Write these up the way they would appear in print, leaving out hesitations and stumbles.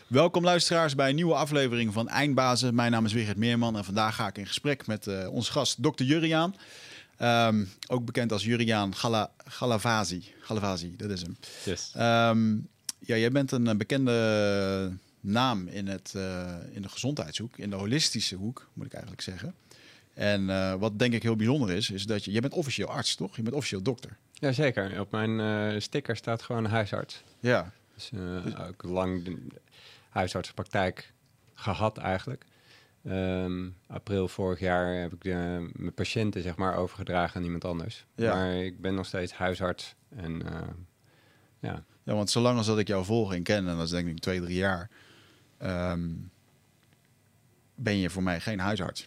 Welkom luisteraars bij een nieuwe aflevering van Eindbazen. Mijn naam is Wigert Meerman en vandaag ga ik in gesprek met onze gast Dr. Juriaan. Ook bekend als Juriaan Galavazi. Galavazi, dat is hem. Yes. Jij bent een bekende naam in de gezondheidshoek, in de holistische hoek, moet ik eigenlijk zeggen. En wat denk ik heel bijzonder is dat jij bent officieel arts, toch? Je bent officieel dokter. Jazeker. Op mijn sticker staat gewoon huisarts. Ja. Dus ook lang de huisartsenpraktijk gehad eigenlijk. April vorig jaar heb ik mijn patiënten zeg maar overgedragen aan iemand anders. Ja. Maar ik ben nog steeds huisarts. En ja. Ja, want zolang als dat ik jou volg en ken, en dat is denk ik 2-3 jaar, ben je voor mij geen huisarts.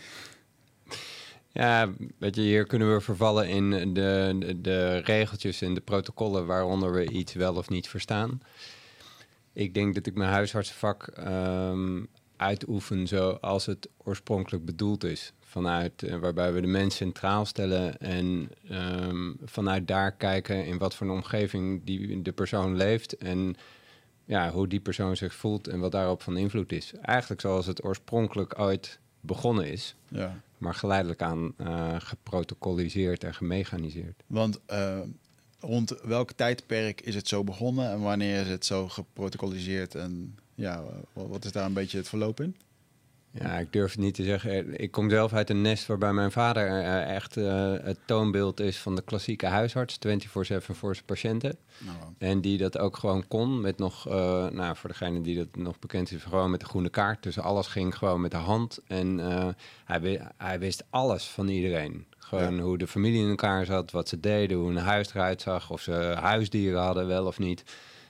Ja, weet je, hier kunnen we vervallen in de regeltjes en de protocollen waaronder we iets wel of niet verstaan. Ik denk dat ik mijn huisartsenvak uitoefen zoals het oorspronkelijk bedoeld is. Waarbij we de mens centraal stellen en vanuit daar kijken in wat voor een omgeving de persoon leeft en ja, hoe die persoon zich voelt en wat daarop van invloed is. Eigenlijk zoals het oorspronkelijk ooit begonnen is. Ja. Maar geleidelijk aan geprotocoliseerd en gemechaniseerd. Want rond welk tijdperk is het zo begonnen en wanneer is het zo geprotocoliseerd? En ja, wat is daar een beetje het verloop in? Ja, ik durf het niet te zeggen. Ik kom zelf uit een nest waarbij mijn vader echt het toonbeeld is van de klassieke huisarts. 24/7 voor zijn patiënten. Nou, En die dat ook gewoon kon met nog, voor degene die dat nog bekend is, gewoon met de groene kaart. Dus alles ging gewoon met de hand. En hij wist alles van iedereen. Gewoon hoe de familie in elkaar zat, wat ze deden, hoe een huis eruit zag, of ze huisdieren hadden, wel of niet.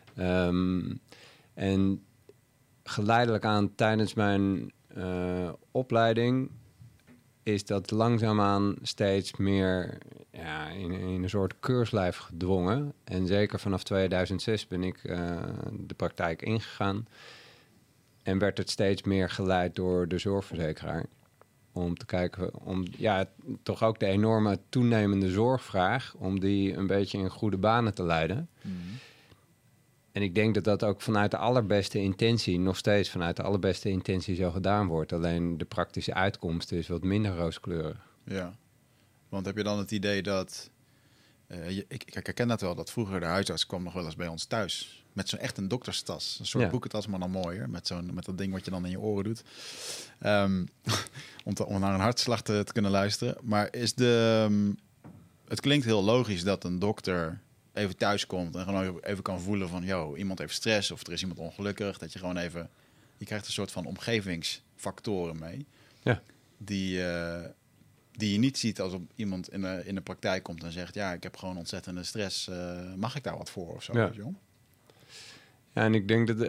En geleidelijk aan tijdens mijn opleiding is dat langzaamaan steeds meer in een soort keurslijf gedwongen. En zeker vanaf 2006 ben ik de praktijk ingegaan. En werd het steeds meer geleid door de zorgverzekeraar. Om te kijken, toch ook de enorme toenemende zorgvraag, om die een beetje in goede banen te leiden. Mm-hmm. En ik denk dat dat ook vanuit de allerbeste intentie, nog steeds vanuit de allerbeste intentie zo gedaan wordt. Alleen de praktische uitkomst is wat minder rooskleurig. Ja, want heb je dan het idee dat... Ik herken dat wel, dat vroeger de huisarts kwam nog wel eens bij ons thuis. Met zo'n echt een dokterstas. Een soort boekentas, maar dan mooier. Met dat ding wat je dan in je oren doet. Om naar een hartslag te kunnen luisteren. Maar het klinkt heel logisch dat een dokter even thuis komt en gewoon even kan voelen van, iemand heeft stress of er is iemand ongelukkig. Dat je gewoon even... Je krijgt een soort van omgevingsfactoren mee. Ja. Die je niet ziet als iemand in de praktijk komt en zegt, ja, ik heb gewoon ontzettende stress. Mag ik daar wat voor of zo? Ja. Ja, en ik denk dat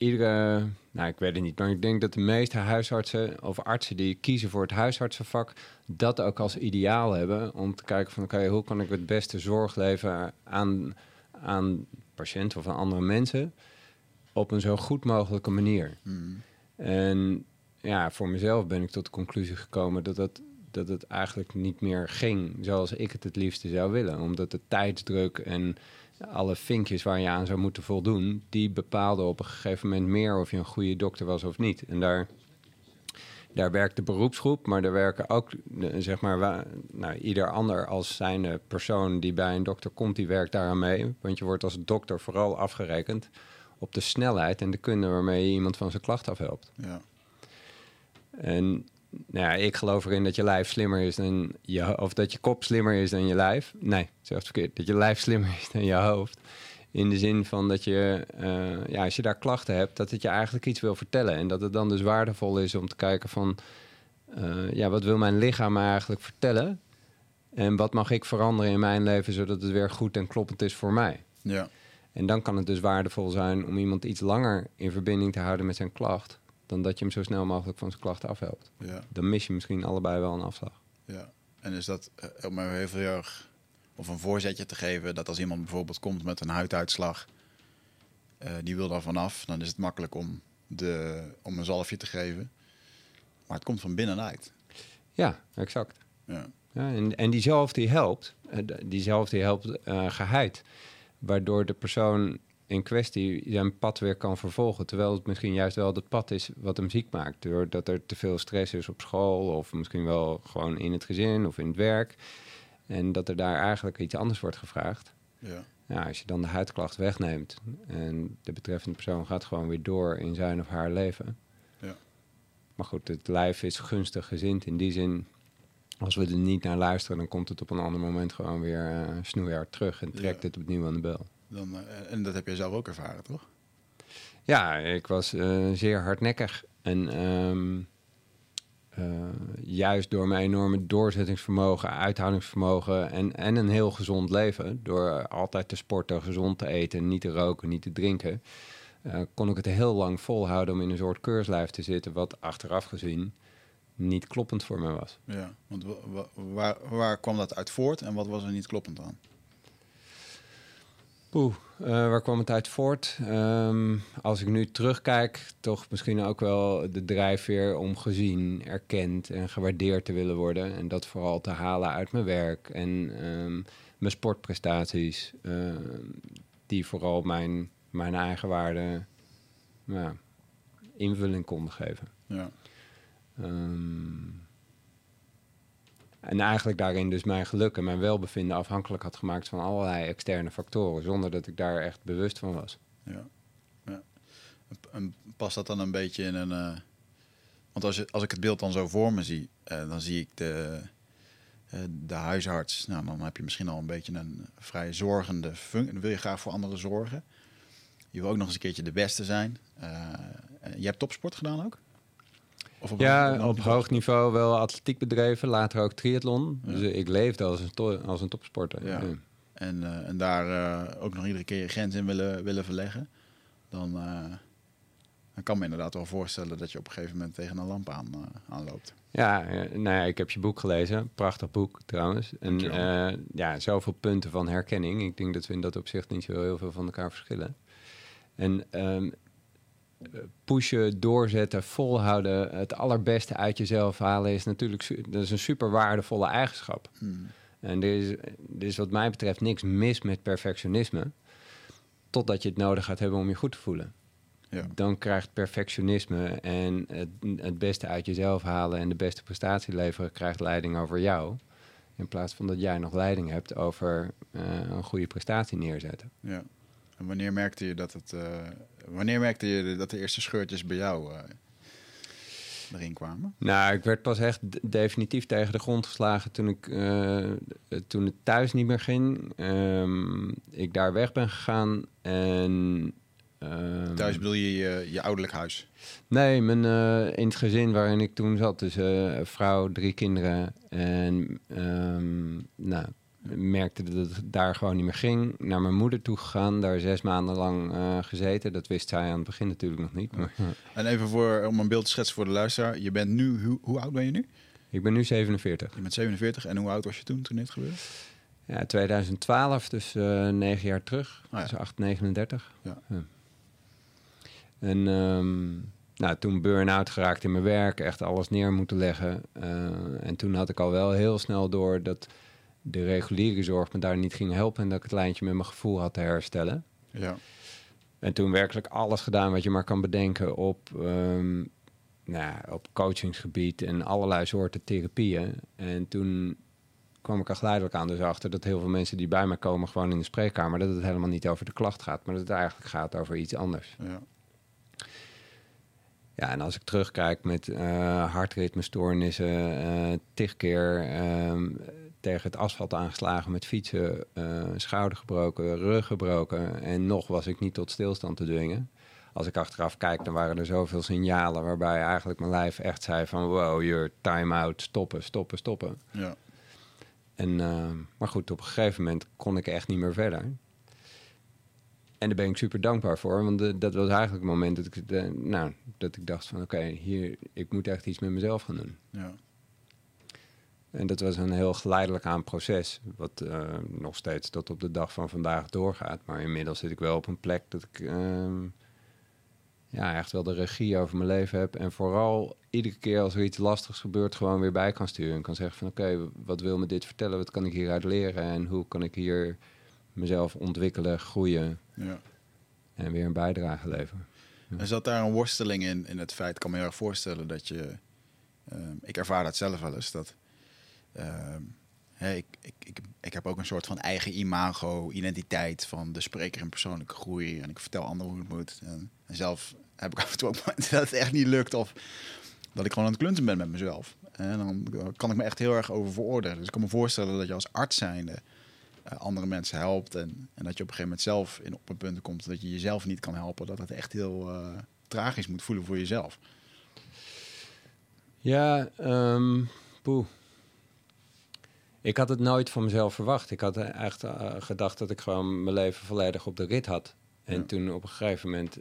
ik weet het niet, maar ik denk dat de meeste huisartsen of artsen die kiezen voor het huisartsenvak dat ook als ideaal hebben om te kijken van, oké, hoe kan ik het beste zorg leveren aan patiënten of aan andere mensen op een zo goed mogelijke manier. Mm. En ja, voor mezelf ben ik tot de conclusie gekomen dat het eigenlijk niet meer ging zoals ik het liefste zou willen. Omdat de tijdsdruk en alle vinkjes waar je aan zou moeten voldoen, die bepaalden op een gegeven moment meer of je een goede dokter was of niet. En daar werkt de beroepsgroep, maar daar werken ook, zeg maar, ieder ander als zijnde persoon die bij een dokter komt, die werkt daaraan mee. Want je wordt als dokter vooral afgerekend op de snelheid en de kunde waarmee je iemand van zijn klacht afhelpt. Ja. En ik geloof erin dat je lijf slimmer is dan of dat je kop slimmer is dan je lijf. Nee, zelfs verkeerd. Dat je lijf slimmer is dan je hoofd. In de zin van dat je, als je daar klachten hebt, dat het je eigenlijk iets wil vertellen. En dat het dan dus waardevol is om te kijken van, wat wil mijn lichaam me eigenlijk vertellen? En wat mag ik veranderen in mijn leven, zodat het weer goed en kloppend is voor mij? Ja. En dan kan het dus waardevol zijn om iemand iets langer in verbinding te houden met zijn klacht, dan dat je hem zo snel mogelijk van zijn klachten afhelpt. Ja. Dan mis je misschien allebei wel een afslag. Ja, en is dat om even heel erg of een voorzetje te geven, dat als iemand bijvoorbeeld komt met een huiduitslag, die wil daar vanaf, dan is het makkelijk om een zalfje te geven. Maar het komt van binnenuit. Ja, exact. Ja. Ja, en die zalf die helpt geheid. Waardoor de persoon in kwestie zijn pad weer kan vervolgen. Terwijl het misschien juist wel het pad is wat hem ziek maakt. Doordat er te veel stress is op school of misschien wel gewoon in het gezin of in het werk. En dat er daar eigenlijk iets anders wordt gevraagd. Ja. Ja, als je dan de huidklacht wegneemt en de betreffende persoon gaat gewoon weer door in zijn of haar leven. Ja. Maar goed, het lijf is gunstig gezind in die zin. Als we er niet naar luisteren, dan komt het op een ander moment gewoon weer snoeihard terug en trekt het opnieuw aan de bel. En dat heb jij zelf ook ervaren, toch? Ja, ik was zeer hardnekkig. En juist door mijn enorme doorzettingsvermogen, uithoudingsvermogen en een heel gezond leven, door altijd te sporten, gezond te eten, niet te roken, niet te drinken, kon ik het heel lang volhouden om in een soort keurslijf te zitten, wat achteraf gezien niet kloppend voor me was. Ja, want waar kwam dat uit voort en wat was er niet kloppend aan? Waar kwam het uit voort? Als ik nu terugkijk, toch misschien ook wel de drijfveer om gezien, erkend en gewaardeerd te willen worden. En dat vooral te halen uit mijn werk en mijn sportprestaties, die vooral mijn eigen waarde invulling konden geven. Ja. En eigenlijk daarin dus mijn geluk en mijn welbevinden afhankelijk had gemaakt van allerlei externe factoren, zonder dat ik daar echt bewust van was. Ja. En past dat dan een beetje in een... Want als ik het beeld dan zo voor me zie, dan zie ik de huisarts. Nou, dan heb je misschien al een beetje een vrij zorgende functie. Dan wil je graag voor anderen zorgen. Je wil ook nog eens een keertje de beste zijn. Je hebt topsport gedaan ook? Of op hoog niveau wel atletiek bedreven, later ook triathlon. Ja. Dus ik leefde als een topsporter. Ja. Ja. En daar ook nog iedere keer je grens in willen verleggen. Dan kan me inderdaad wel voorstellen dat je op een gegeven moment tegen een lamp aanloopt. Ja, nou ja, ik heb je boek gelezen. Prachtig boek trouwens. En zoveel punten van herkenning. Ik denk dat we in dat opzicht niet zo heel veel van elkaar verschillen. En pushen, doorzetten, volhouden, het allerbeste uit jezelf halen is natuurlijk dat is een super waardevolle eigenschap. En er is wat mij betreft niks mis met perfectionisme, totdat je het nodig gaat hebben om je goed te voelen. Ja. Dan krijgt perfectionisme en het beste uit jezelf halen en de beste prestatie leveren krijgt leiding over jou. In plaats van dat jij nog leiding hebt over een goede prestatie neerzetten. Ja. En wanneer merkte je dat de eerste scheurtjes bij jou erin kwamen? Nou, ik werd pas echt definitief tegen de grond geslagen toen het thuis niet meer ging. Ik daar weg ben gegaan en... thuis bedoel je je ouderlijk huis? Nee, in het gezin waarin ik toen zat. Dus vrouw, 3 kinderen. En merkte dat het daar gewoon niet meer ging. Naar mijn moeder toe gegaan, daar 6 maanden lang gezeten. Dat wist zij aan het begin natuurlijk nog niet. Maar, En even om een beeld te schetsen voor de luisteraar. Je bent nu, hoe oud ben je nu? Ik ben nu 47. Je bent 47 en hoe oud was je toen dit gebeurde? Ja, 2012, dus 9 jaar terug. Ah, ja. Dus 39. Ja. Ja. En toen burn-out geraakt in mijn werk, echt alles neer moeten leggen. En toen had ik al wel heel snel door dat de reguliere zorg me daar niet ging helpen en dat ik het lijntje met mijn gevoel had te herstellen. Ja. En toen werkelijk alles gedaan wat je maar kan bedenken op coachingsgebied en allerlei soorten therapieën. En toen kwam ik er geleidelijk aan dus achter dat heel veel mensen die bij mij komen gewoon in de spreekkamer, dat het helemaal niet over de klacht gaat, maar dat het eigenlijk gaat over iets anders. Ja. Ja, en als ik terugkijk met hartritmestoornissen, 10 keer tegen het asfalt aangeslagen met fietsen, schouder gebroken, rug gebroken en nog was ik niet tot stilstand te dwingen. Als ik achteraf kijk, dan waren er zoveel signalen waarbij eigenlijk mijn lijf echt zei van wow, you're time out, stoppen. Ja. En, maar goed, op een gegeven moment kon ik echt niet meer verder. En daar ben ik super dankbaar voor, want dat was eigenlijk het moment dat ik dacht van oké, ik moet echt iets met mezelf gaan doen. Ja. En dat was een heel geleidelijk aan proces, wat nog steeds tot op de dag van vandaag doorgaat. Maar inmiddels zit ik wel op een plek dat ik echt wel de regie over mijn leven heb. En vooral iedere keer als er iets lastigs gebeurt gewoon weer bij kan sturen. En kan zeggen van oké, wat wil me dit vertellen? Wat kan ik hieruit leren? En hoe kan ik hier mezelf ontwikkelen, groeien? Ja. En weer een bijdrage leveren. En zat daar een worsteling in het feit, ik kan me heel erg voorstellen dat je... ik ervaar dat zelf wel eens, dat... ik heb ook een soort van eigen imago, identiteit van de spreker in persoonlijke groei. En ik vertel anderen hoe het moet. En zelf heb ik af en toe ook momenten dat het echt niet lukt. Of dat ik gewoon aan het klunten ben met mezelf. En dan kan ik me echt heel erg over veroordelen. Dus ik kan me voorstellen dat je als arts zijnde andere mensen helpt. En dat je op een gegeven moment zelf op een punt komt dat je jezelf niet kan helpen. Dat het echt heel tragisch moet voelen voor jezelf. Ja, poeh. Ik had het nooit van mezelf verwacht. Ik had echt gedacht dat ik gewoon mijn leven volledig op de rit had. En toen op een gegeven moment...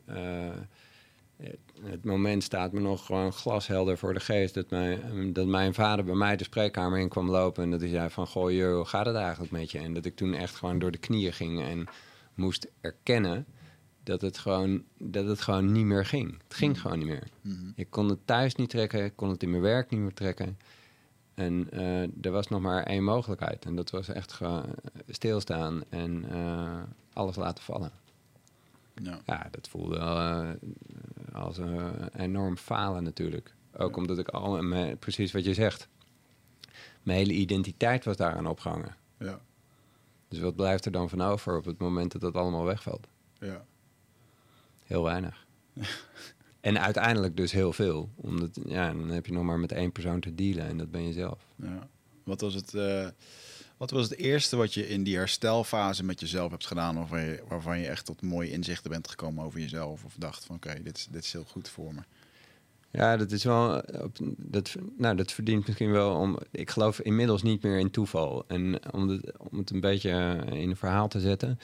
het moment staat me nog gewoon glashelder voor de geest... dat mijn vader bij mij de spreekkamer in kwam lopen... en dat hij zei van... goh, joh, hoe gaat het eigenlijk met je? En dat ik toen echt gewoon door de knieën ging... en moest erkennen dat het gewoon niet meer ging. Het ging gewoon niet meer. Mm-hmm. Ik kon het thuis niet trekken. Ik kon het in mijn werk niet meer trekken. En er was nog maar één mogelijkheid. En dat was echt gewoon stilstaan en alles laten vallen. Ja, dat voelde als een enorm falen natuurlijk. Ook omdat ik precies wat je zegt... mijn hele identiteit was daaraan opgehangen. Ja. Dus wat blijft er dan van over op het moment dat dat allemaal wegvalt? Ja. Heel weinig. En uiteindelijk dus heel veel. Omdat, dan heb je nog maar met één persoon te dealen en dat ben je zelf. Ja. Wat was het eerste wat je in die herstelfase met jezelf hebt gedaan... waarvan je echt tot mooie inzichten bent gekomen over jezelf... of dacht van oké, dit is heel goed voor me? Ja, dat is wel... Dat verdient misschien wel ik geloof inmiddels niet meer in toeval. En om het een beetje in een verhaal te zetten...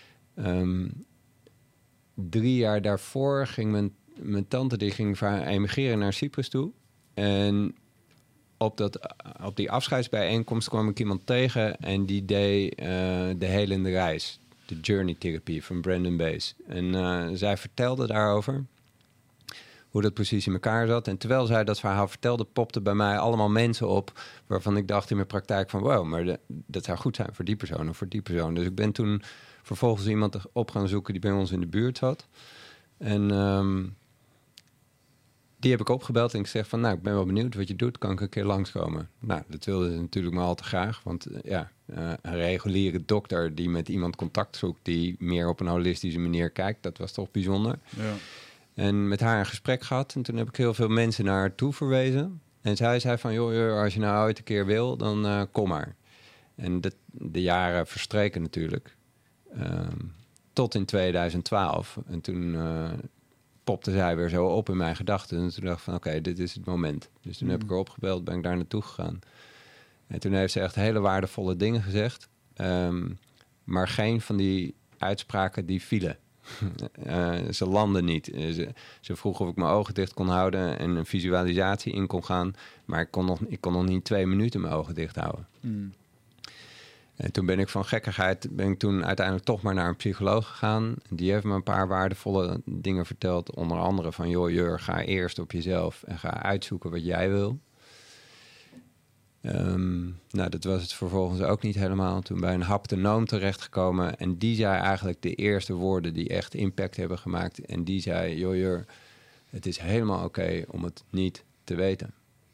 3 jaar daarvoor ging mijn tante die ging emigreren naar Cyprus toe. En op die afscheidsbijeenkomst kwam ik iemand tegen... en die deed de helende reis. De journey therapie van Brandon Bays. En zij vertelde daarover... hoe dat precies in elkaar zat. En terwijl zij dat verhaal vertelde... popten bij mij allemaal mensen op... waarvan ik dacht in mijn praktijk van... wow, maar dat zou goed zijn voor die persoon of voor die persoon. Dus ik ben toen vervolgens iemand op gaan zoeken... die bij ons in de buurt zat. En die heb ik opgebeld en ik zeg van... nou, ik ben wel benieuwd wat je doet. Kan ik een keer langskomen? Nou, dat wilde ze natuurlijk maar al te graag. Want een reguliere dokter die met iemand contact zoekt... die meer op een holistische manier kijkt... dat was toch bijzonder. Ja. En met haar een gesprek gehad. En toen heb ik heel veel mensen naar haar toe verwezen. En zij zei van, joh, als je nou ooit een keer wil, dan kom maar. En de jaren verstreken natuurlijk. Tot in 2012. En toen popte zij weer zo op in mijn gedachten. En toen dacht ik van, oké, dit is het moment. Dus toen heb ik haar opgebeld, ben ik daar naartoe gegaan. En toen heeft ze echt hele waardevolle dingen gezegd. Maar geen van die uitspraken die vielen. Ze landden niet. Ze vroeg of ik mijn ogen dicht kon houden en een visualisatie in kon gaan. Maar ik kon nog niet 2 minuten mijn ogen dicht houden. Mm. En toen ben ik van gekkigheid uiteindelijk toch maar naar een psycholoog gegaan. Die heeft me een paar waardevolle dingen verteld. Onder andere van, joh, Jur, ga eerst op jezelf en ga uitzoeken wat jij wil. Dat was het vervolgens ook niet helemaal. Toen bij een haptonoom terechtgekomen. En die zei eigenlijk de eerste woorden die echt impact hebben gemaakt. En die zei, joh, Jur, het is helemaal oké om het niet te weten.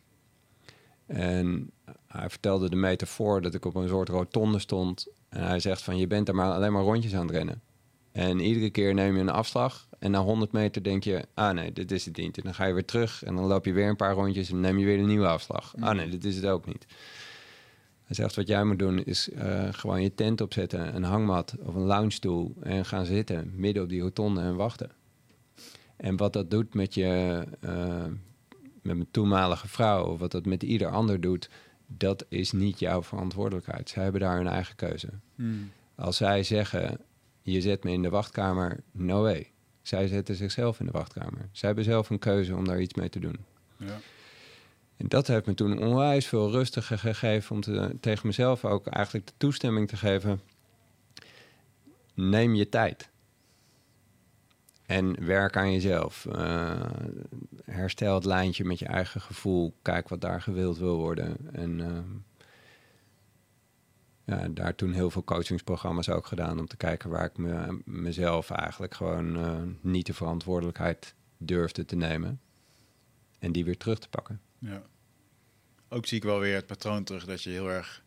En hij vertelde de metafoor dat ik op een soort rotonde stond. En hij zegt van, je bent er maar alleen maar rondjes aan het rennen. En iedere keer neem je een afslag. En na 100 meter denk je, nee, dit is het niet. En dan ga je weer terug en dan loop je weer een paar rondjes... en dan neem je weer een nieuwe afslag. Nee, dit is het ook niet. Hij zegt, wat jij moet doen is gewoon je tent opzetten... een hangmat of een loungestoel en gaan zitten... midden op die rotonde en wachten. En wat dat doet met met mijn toenmalige vrouw... of wat dat met ieder ander doet... dat is niet jouw verantwoordelijkheid. Zij hebben daar hun eigen keuze. Als zij zeggen... je zet me in de wachtkamer, no way. Zij zetten zichzelf in de wachtkamer. Zij hebben zelf een keuze om daar iets mee te doen. Ja. En dat heeft me toen onwijs veel rustiger gegeven... om tegen mezelf ook eigenlijk de toestemming te geven... neem je tijd. En werk aan jezelf. Herstel het lijntje met je eigen gevoel. Kijk wat daar gewild wil worden. En daar toen heel veel coachingsprogramma's ook gedaan om te kijken waar ik mezelf eigenlijk gewoon niet de verantwoordelijkheid durfde te nemen. En die weer terug te pakken. Ja. Ook zie ik wel weer het patroon terug dat je heel erg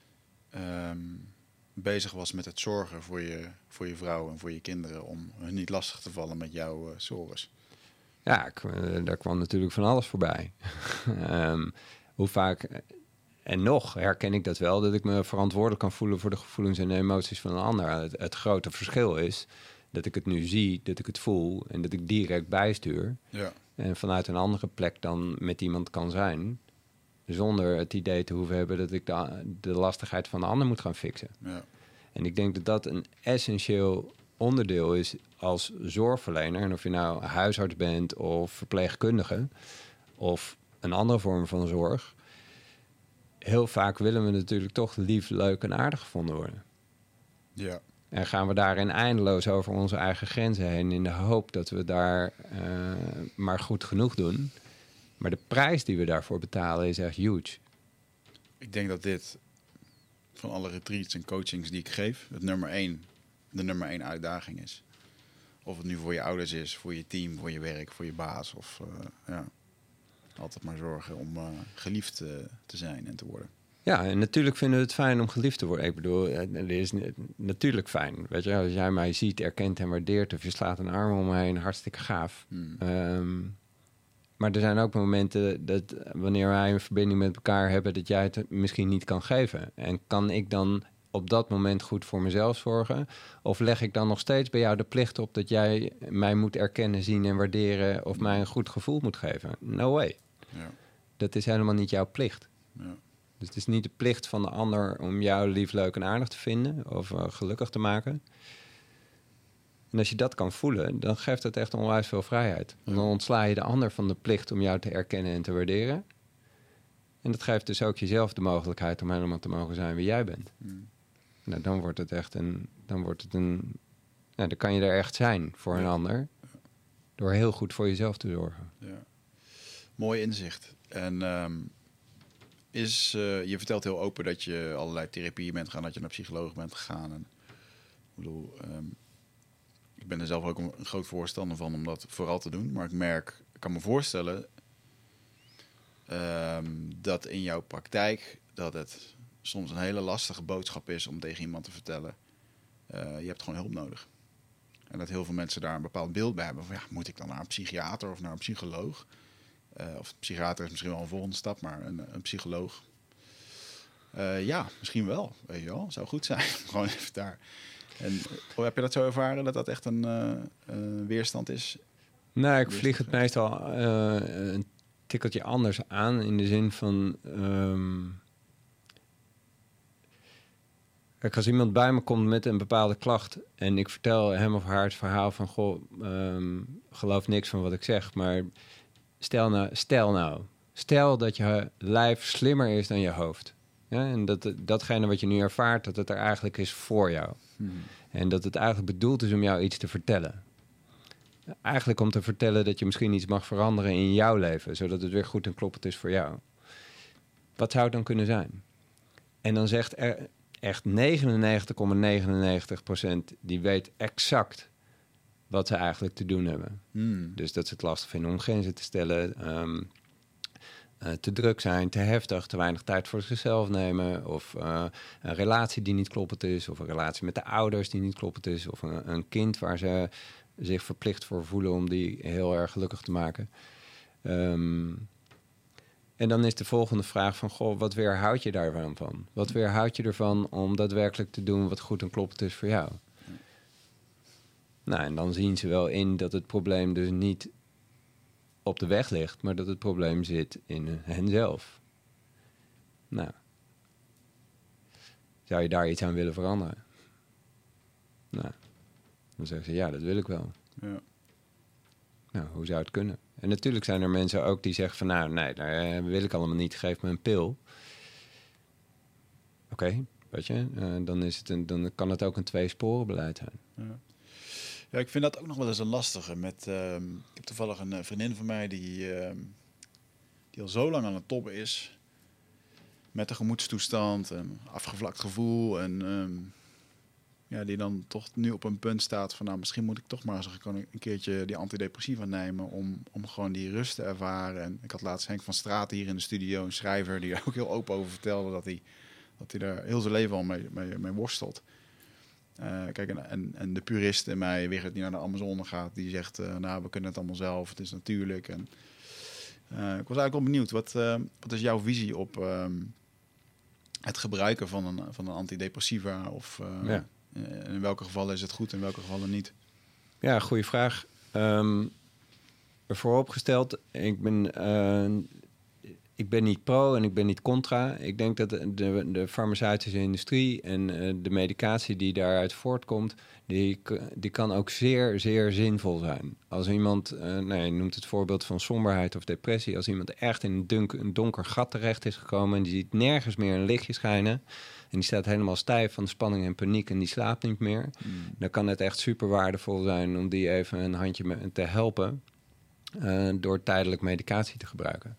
bezig was met het zorgen voor je vrouw en voor je kinderen om hun niet lastig te vallen met jouw sores. Ja, daar kwam natuurlijk van alles voorbij. Hoe vaak... En nog herken ik dat wel, dat ik me verantwoordelijk kan voelen voor de gevoelens en de emoties van een ander. Het grote verschil is dat ik het nu zie, dat ik het voel en dat ik direct bijstuur. Ja. En vanuit een andere plek dan met iemand kan zijn, zonder het idee te hoeven hebben dat ik de lastigheid van de ander moet gaan fixen. Ja. En ik denk dat dat een essentieel onderdeel is als zorgverlener. En of je nou huisarts bent of verpleegkundige of een andere vorm van zorg. Heel vaak willen we natuurlijk toch lief, leuk en aardig gevonden worden. Ja. En gaan we daarin eindeloos over onze eigen grenzen heen in de hoop dat we daar maar goed genoeg doen. Maar de prijs die we daarvoor betalen is echt huge. Ik denk dat dit van alle retreats en coachings die ik geef, de nummer 1 uitdaging is. Of het nu voor je ouders is, voor je team, voor je werk, voor je baas. Of altijd maar zorgen om geliefd te zijn en te worden. Ja, en natuurlijk vinden we het fijn om geliefd te worden. Ik bedoel, het is natuurlijk fijn. Weet je, als jij mij ziet, erkent en waardeert of je slaat een arm om me heen, hartstikke gaaf. Maar er zijn ook momenten dat wanneer wij een verbinding met elkaar hebben, dat jij het misschien niet kan geven. En kan ik dan op dat moment goed voor mezelf zorgen? Of leg ik dan nog steeds bij jou de plicht op dat jij mij moet erkennen, zien en waarderen of mij een goed gevoel moet geven? No way. Ja. Dat is helemaal niet jouw plicht. Ja. Dus het is niet de plicht van de ander om jou lief, leuk en aardig te vinden of gelukkig te maken. En als je dat kan voelen, dan geeft het echt onwijs veel vrijheid. Want dan ontsla je de ander van de plicht om jou te erkennen en te waarderen. En dat geeft dus ook jezelf de mogelijkheid om helemaal te mogen zijn wie jij bent. Nou, dan wordt het echt dan kan je er echt zijn voor een ander. Door heel goed voor jezelf te zorgen. Ja. Mooi inzicht. En je vertelt heel open dat je allerlei therapieën bent gegaan, dat je naar psycholoog bent gegaan. En, ik bedoel, ik ben er zelf ook een groot voorstander van om dat vooral te doen. Maar ik kan me voorstellen dat in jouw praktijk dat het soms een hele lastige boodschap is om tegen iemand te vertellen. Je hebt gewoon hulp nodig. En dat heel veel mensen daar een bepaald beeld bij hebben. Van, moet ik dan naar een psychiater of naar een psycholoog? Of psychiater is misschien wel een volgende stap, maar een psycholoog. Misschien wel. Weet je wel, zou goed zijn. Gewoon even daar. En heb je dat zo ervaren, dat dat echt een weerstand is? Nou, ik vlieg het meestal een tikkeltje anders aan. In de zin van... Kijk, als iemand bij me komt met een bepaalde klacht en ik vertel hem of haar het verhaal van, geloof niks van wat ik zeg, maar stel dat je lijf slimmer is dan je hoofd. Ja, en datgene wat je nu ervaart, dat het er eigenlijk is voor jou. En dat het eigenlijk bedoeld is om jou iets te vertellen. Eigenlijk om te vertellen dat je misschien iets mag veranderen in jouw leven, zodat het weer goed en kloppend is voor jou. Wat zou het dan kunnen zijn? En dan zegt er echt 99,99% die weet exact wat ze eigenlijk te doen hebben. Dus dat ze het lastig vinden om grenzen te stellen, te druk zijn, te heftig, te weinig tijd voor zichzelf nemen, of een relatie die niet kloppend is, of een relatie met de ouders die niet kloppend is, of een kind waar ze zich verplicht voor voelen om die heel erg gelukkig te maken. En dan is de volgende vraag van, wat weerhoud je daarvan van? Wat weerhoud je ervan om daadwerkelijk te doen wat goed en kloppend is voor jou? Nou, en dan zien ze wel in dat het probleem dus niet op de weg ligt, maar dat het probleem zit in henzelf. Nou, zou je daar iets aan willen veranderen? Nou, dan zeggen ze, ja, dat wil ik wel. Ja. Nou, hoe zou het kunnen? En natuurlijk zijn er mensen ook die zeggen van, nou, nee, dat wil ik allemaal niet, geef me een pil. Oké, weet je, dan kan het ook een tweesporenbeleid zijn. Ja. Ja, ik vind dat ook nog wel eens een lastige. Ik heb toevallig een vriendin van mij die al zo lang aan het tobben is. met een gemoedstoestand, een afgevlakt gevoel. En die dan toch nu op een punt staat van... nou, misschien moet ik toch maar eens een keertje die antidepressiva nemen... om gewoon die rust te ervaren. En ik had laatst Henk van Straten hier in de studio, een schrijver... die er ook heel open over vertelde dat hij daar heel zijn leven al mee worstelt. Kijk, en de purist in mij, weer het niet naar de Amazone gaat... die zegt, we kunnen het allemaal zelf, het is natuurlijk. En, ik was eigenlijk wel benieuwd, wat is jouw visie op het gebruiken van een antidepressiva? Of in welke gevallen is het goed en in welke gevallen niet? Ja, goede vraag. Vooropgesteld, ik ben niet pro en ik ben niet contra. Ik denk dat de farmaceutische industrie en de medicatie die daaruit voortkomt... die kan ook zeer, zeer zinvol zijn. Als iemand, je noemt het voorbeeld van somberheid of depressie... als iemand echt in een donker gat terecht is gekomen... en die ziet nergens meer een lichtje schijnen... en die staat helemaal stijf van spanning en paniek... en die slaapt niet meer... dan kan het echt super waardevol zijn om die even een handje te helpen... door tijdelijk medicatie te gebruiken.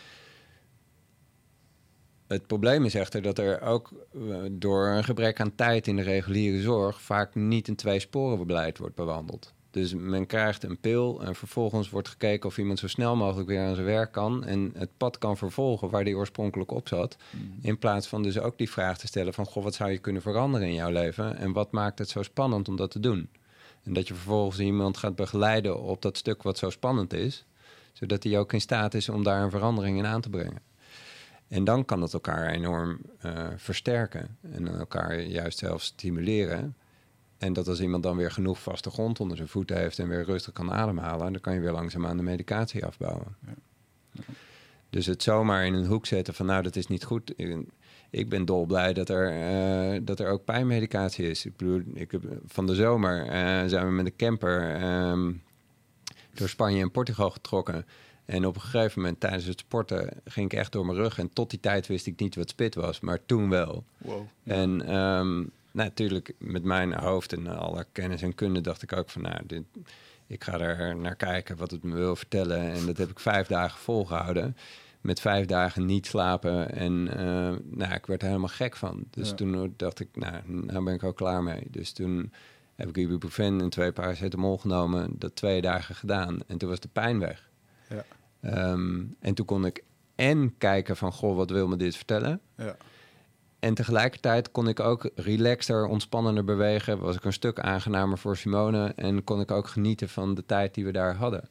Het probleem is echter dat er ook door een gebrek aan tijd in de reguliere zorg... vaak niet een tweesporenbeleid wordt bewandeld. Dus men krijgt een pil en vervolgens wordt gekeken of iemand zo snel mogelijk weer aan zijn werk kan... en het pad kan vervolgen waar die oorspronkelijk op zat. In plaats van dus ook die vraag te stellen van... wat zou je kunnen veranderen in jouw leven en wat maakt het zo spannend om dat te doen? En dat je vervolgens iemand gaat begeleiden op dat stuk wat zo spannend is... zodat hij ook in staat is om daar een verandering in aan te brengen. En dan kan het elkaar enorm versterken en elkaar juist zelfs stimuleren. En dat als iemand dan weer genoeg vaste grond onder zijn voeten heeft... en weer rustig kan ademhalen... dan kan je weer langzaamaan de medicatie afbouwen. Ja. Ja. Dus het zomaar in een hoek zetten van... nou, dat is niet goed. Ik ben dolblij dat er ook pijnmedicatie is. Ik bedoel, van de zomer zijn we met een camper... door Spanje en Portugal getrokken... En op een gegeven moment tijdens het sporten ging ik echt door mijn rug. En tot die tijd wist ik niet wat spit was, maar toen wel. Wow. En natuurlijk met mijn hoofd en alle kennis en kunde dacht ik ook van... ik ga er naar kijken wat het me wil vertellen. En dat heb ik 5 dagen volgehouden. Met 5 dagen niet slapen. En ik werd er helemaal gek van. Dus toen dacht ik, nou ben ik ook klaar mee. Dus toen heb ik ibuprofen en 2 paracetamol genomen. Dat 2 dagen gedaan. En toen was de pijn weg. Ja. En toen kon ik kijken van... wat wil me dit vertellen? Ja. En tegelijkertijd kon ik ook relaxter, ontspannender bewegen. Was ik een stuk aangenamer voor Simone... en kon ik ook genieten van de tijd die we daar hadden.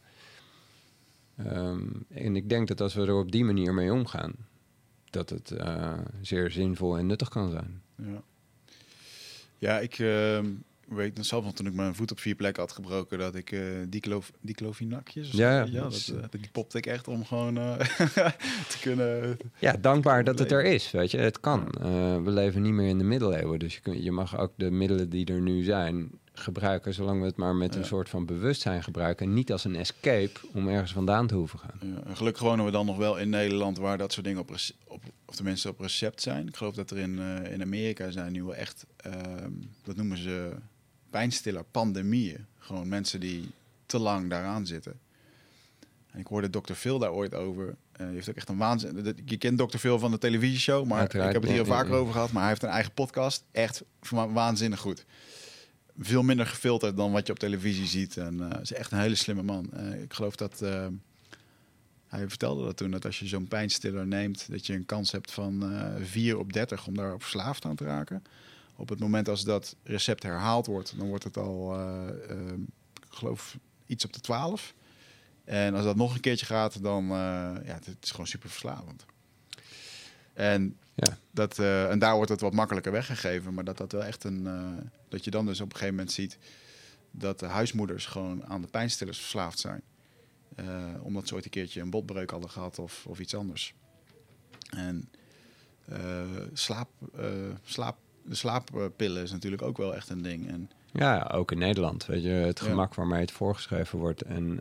En ik denk dat als we er op die manier mee omgaan... dat het zeer zinvol en nuttig kan zijn. Ja, ik weet nog zelf, toen ik mijn voet op 4 plekken had gebroken... dat ik diclofenakjes... die popte ik echt om gewoon te kunnen... Ja, dankbaar dat het er is, weet je. Het kan. We leven niet meer in de middeleeuwen. Dus je mag ook de middelen die er nu zijn gebruiken... zolang we het maar met een soort van bewustzijn gebruiken... en niet als een escape om ergens vandaan te hoeven gaan. Ja, en gelukkig wonen we dan nog wel in Nederland... waar dat soort dingen of tenminste op recept zijn. Ik geloof dat er in Amerika zijn nu wel echt... dat noemen ze... pijnstiller, pandemieën. Gewoon mensen die te lang daaraan zitten. En ik hoorde Dr. Phil daar ooit over. Die heeft ook echt een waanzin. Je kent Dr. Phil van de televisieshow, maar ik heb het hier vaker over gehad. Maar hij heeft een eigen podcast. Echt waanzinnig goed. Veel minder gefilterd dan wat je op televisie ziet. En is echt een hele slimme man. Ik geloof dat... hij vertelde dat toen, dat als je zo'n pijnstiller neemt... dat je een kans hebt van 4 op 30 om daar verslaafd aan te raken. Op het moment als dat recept herhaald wordt, dan wordt het al, ik geloof, iets op de 12. En als dat nog een keertje gaat, dan het is gewoon super verslavend. En, en daar wordt het wat makkelijker weggegeven. Maar dat wel echt dat je dan dus op een gegeven moment ziet dat de huismoeders gewoon aan de pijnstillers verslaafd zijn. Omdat ze ooit een keertje een botbreuk hadden gehad of iets anders. En de slaappillen is natuurlijk ook wel echt een ding. En ja, ook in Nederland. Weet je, het gemak waarmee het voorgeschreven wordt. En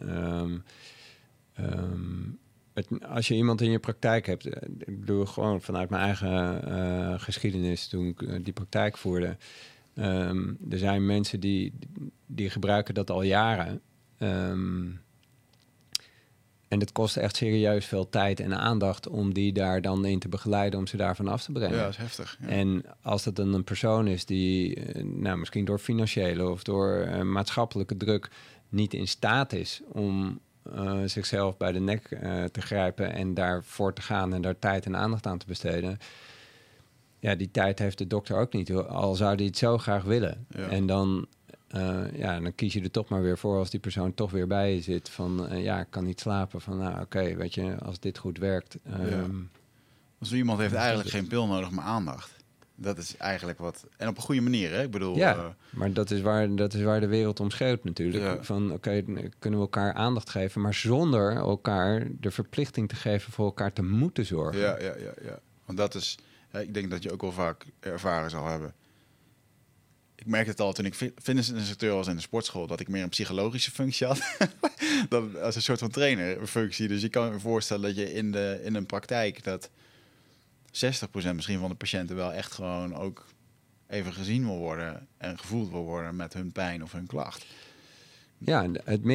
als je iemand in je praktijk hebt... Ik bedoel gewoon vanuit mijn eigen geschiedenis... toen ik die praktijk voerde... er zijn mensen die gebruiken dat al jaren... En het kost echt serieus veel tijd en aandacht om die daar dan in te begeleiden, om ze daarvan af te brengen. Ja, dat is heftig. Ja. En als het dan een persoon is die misschien door financiële of door maatschappelijke druk niet in staat is om zichzelf bij de nek te grijpen en daarvoor te gaan en daar tijd en aandacht aan te besteden. Ja, die tijd heeft de dokter ook niet, al zou die het zo graag willen. Ja. En dan dan kies je er toch maar weer voor als die persoon toch weer bij je zit. Van ik kan niet slapen. Van oké, weet je, als dit goed werkt. Zo iemand heeft eigenlijk geen pil nodig, maar aandacht. Dat is eigenlijk wat... En op een goede manier, hè? Ik bedoel... maar dat is waar de wereld om schreeuwt natuurlijk. Ja. Van oké, kunnen we elkaar aandacht geven, maar zonder elkaar de verplichting te geven voor elkaar te moeten zorgen. Ja. Want dat is... ik denk dat je ook wel vaak ervaren zal hebben. Ik merkte het al toen ik fitnessinstructeur was in de sportschool, dat ik meer een psychologische functie had dan als een soort van trainerfunctie. Dus je kan je voorstellen dat je in een praktijk dat 60% misschien van de patiënten wel echt gewoon ook even gezien wil worden en gevoeld wil worden met hun pijn of hun klacht. Ja,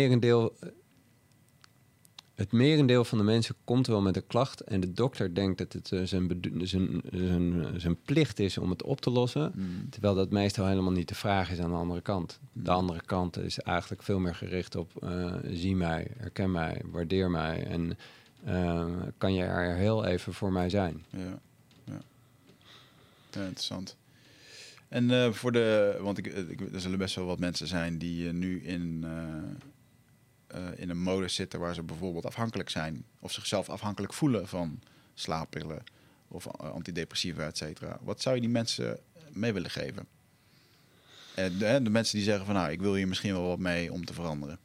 het merendeel van de mensen komt wel met een klacht en de dokter denkt dat het zijn plicht is om het op te lossen, terwijl dat meestal helemaal niet de vraag is aan de andere kant. De andere kant is eigenlijk veel meer gericht op zie mij, herken mij, waardeer mij en kan je er heel even voor mij zijn. Ja, interessant. En want er zullen best wel wat mensen zijn die nu in een modus zitten waar ze bijvoorbeeld afhankelijk zijn of zichzelf afhankelijk voelen van slaappillen of antidepressiva, et cetera. Wat zou je die mensen mee willen geven? De mensen die zeggen van ik wil hier misschien wel wat mee om te veranderen.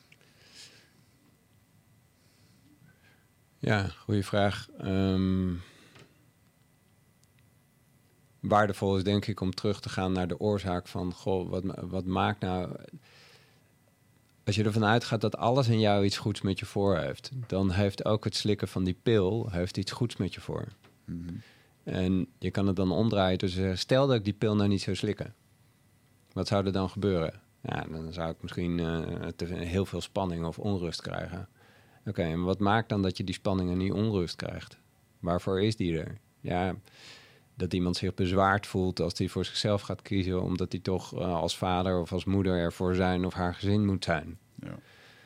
Ja, goede vraag. Waardevol is denk ik om terug te gaan naar de oorzaak van wat maakt nou... Als je ervan uitgaat dat alles in jou iets goeds met je voor heeft, dan heeft ook het slikken van die pil iets goeds met je voor. Mm-hmm. En je kan het dan omdraaien dus stel dat ik die pil nou niet zou slikken. Wat zou er dan gebeuren? Ja, dan zou ik misschien heel veel spanning of onrust krijgen. Oké, en wat maakt dan dat je die spanning en die onrust krijgt? Waarvoor is die er? Ja, dat iemand zich bezwaard voelt als hij voor zichzelf gaat kiezen, omdat hij toch als vader of als moeder er voor zijn of haar gezin moet zijn. Ja.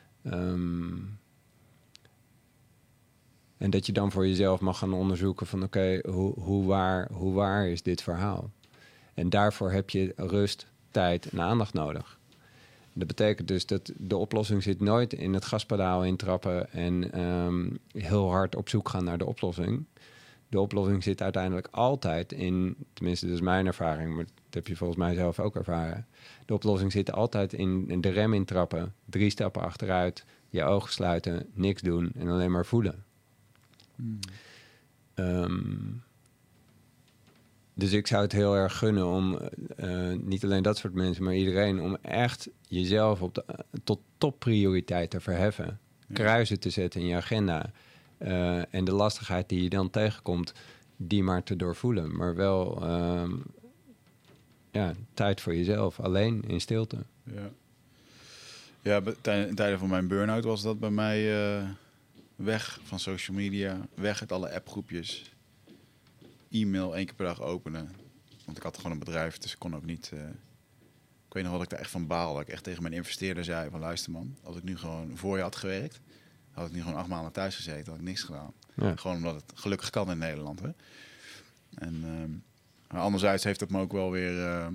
En dat je dan voor jezelf mag gaan onderzoeken van oké, hoe waar is dit verhaal? En daarvoor heb je rust, tijd en aandacht nodig. Dat betekent dus dat de oplossing zit nooit in het gaspedaal intrappen en heel hard op zoek gaan naar de oplossing. De oplossing zit uiteindelijk altijd in, tenminste dat is mijn ervaring, maar dat heb je volgens mij zelf ook ervaren. De oplossing zit altijd in de rem intrappen, 3 stappen achteruit, je ogen sluiten, niks doen en alleen maar voelen. Dus ik zou het heel erg gunnen om, niet alleen dat soort mensen, maar iedereen, om echt jezelf tot topprioriteit te verheffen. Ja. Kruisen te zetten in je agenda. En de lastigheid die je dan tegenkomt, die maar te doorvoelen. Maar wel tijd voor jezelf, alleen in stilte. Ja, in tijden van mijn burn-out was dat bij mij weg van social media, weg uit alle appgroepjes. E-mail 1 keer per dag openen. Want ik had gewoon een bedrijf, dus ik kon ook niet... Ik weet nog wat ik daar echt van baalde. Dat ik echt tegen mijn investeerder zei van luister man, als ik nu gewoon voor je had gewerkt, had ik nu gewoon 8 maanden thuis gezeten, had ik niks gedaan. Ja. Gewoon omdat het gelukkig kan in Nederland. Hè? En anderzijds heeft het me ook wel weer...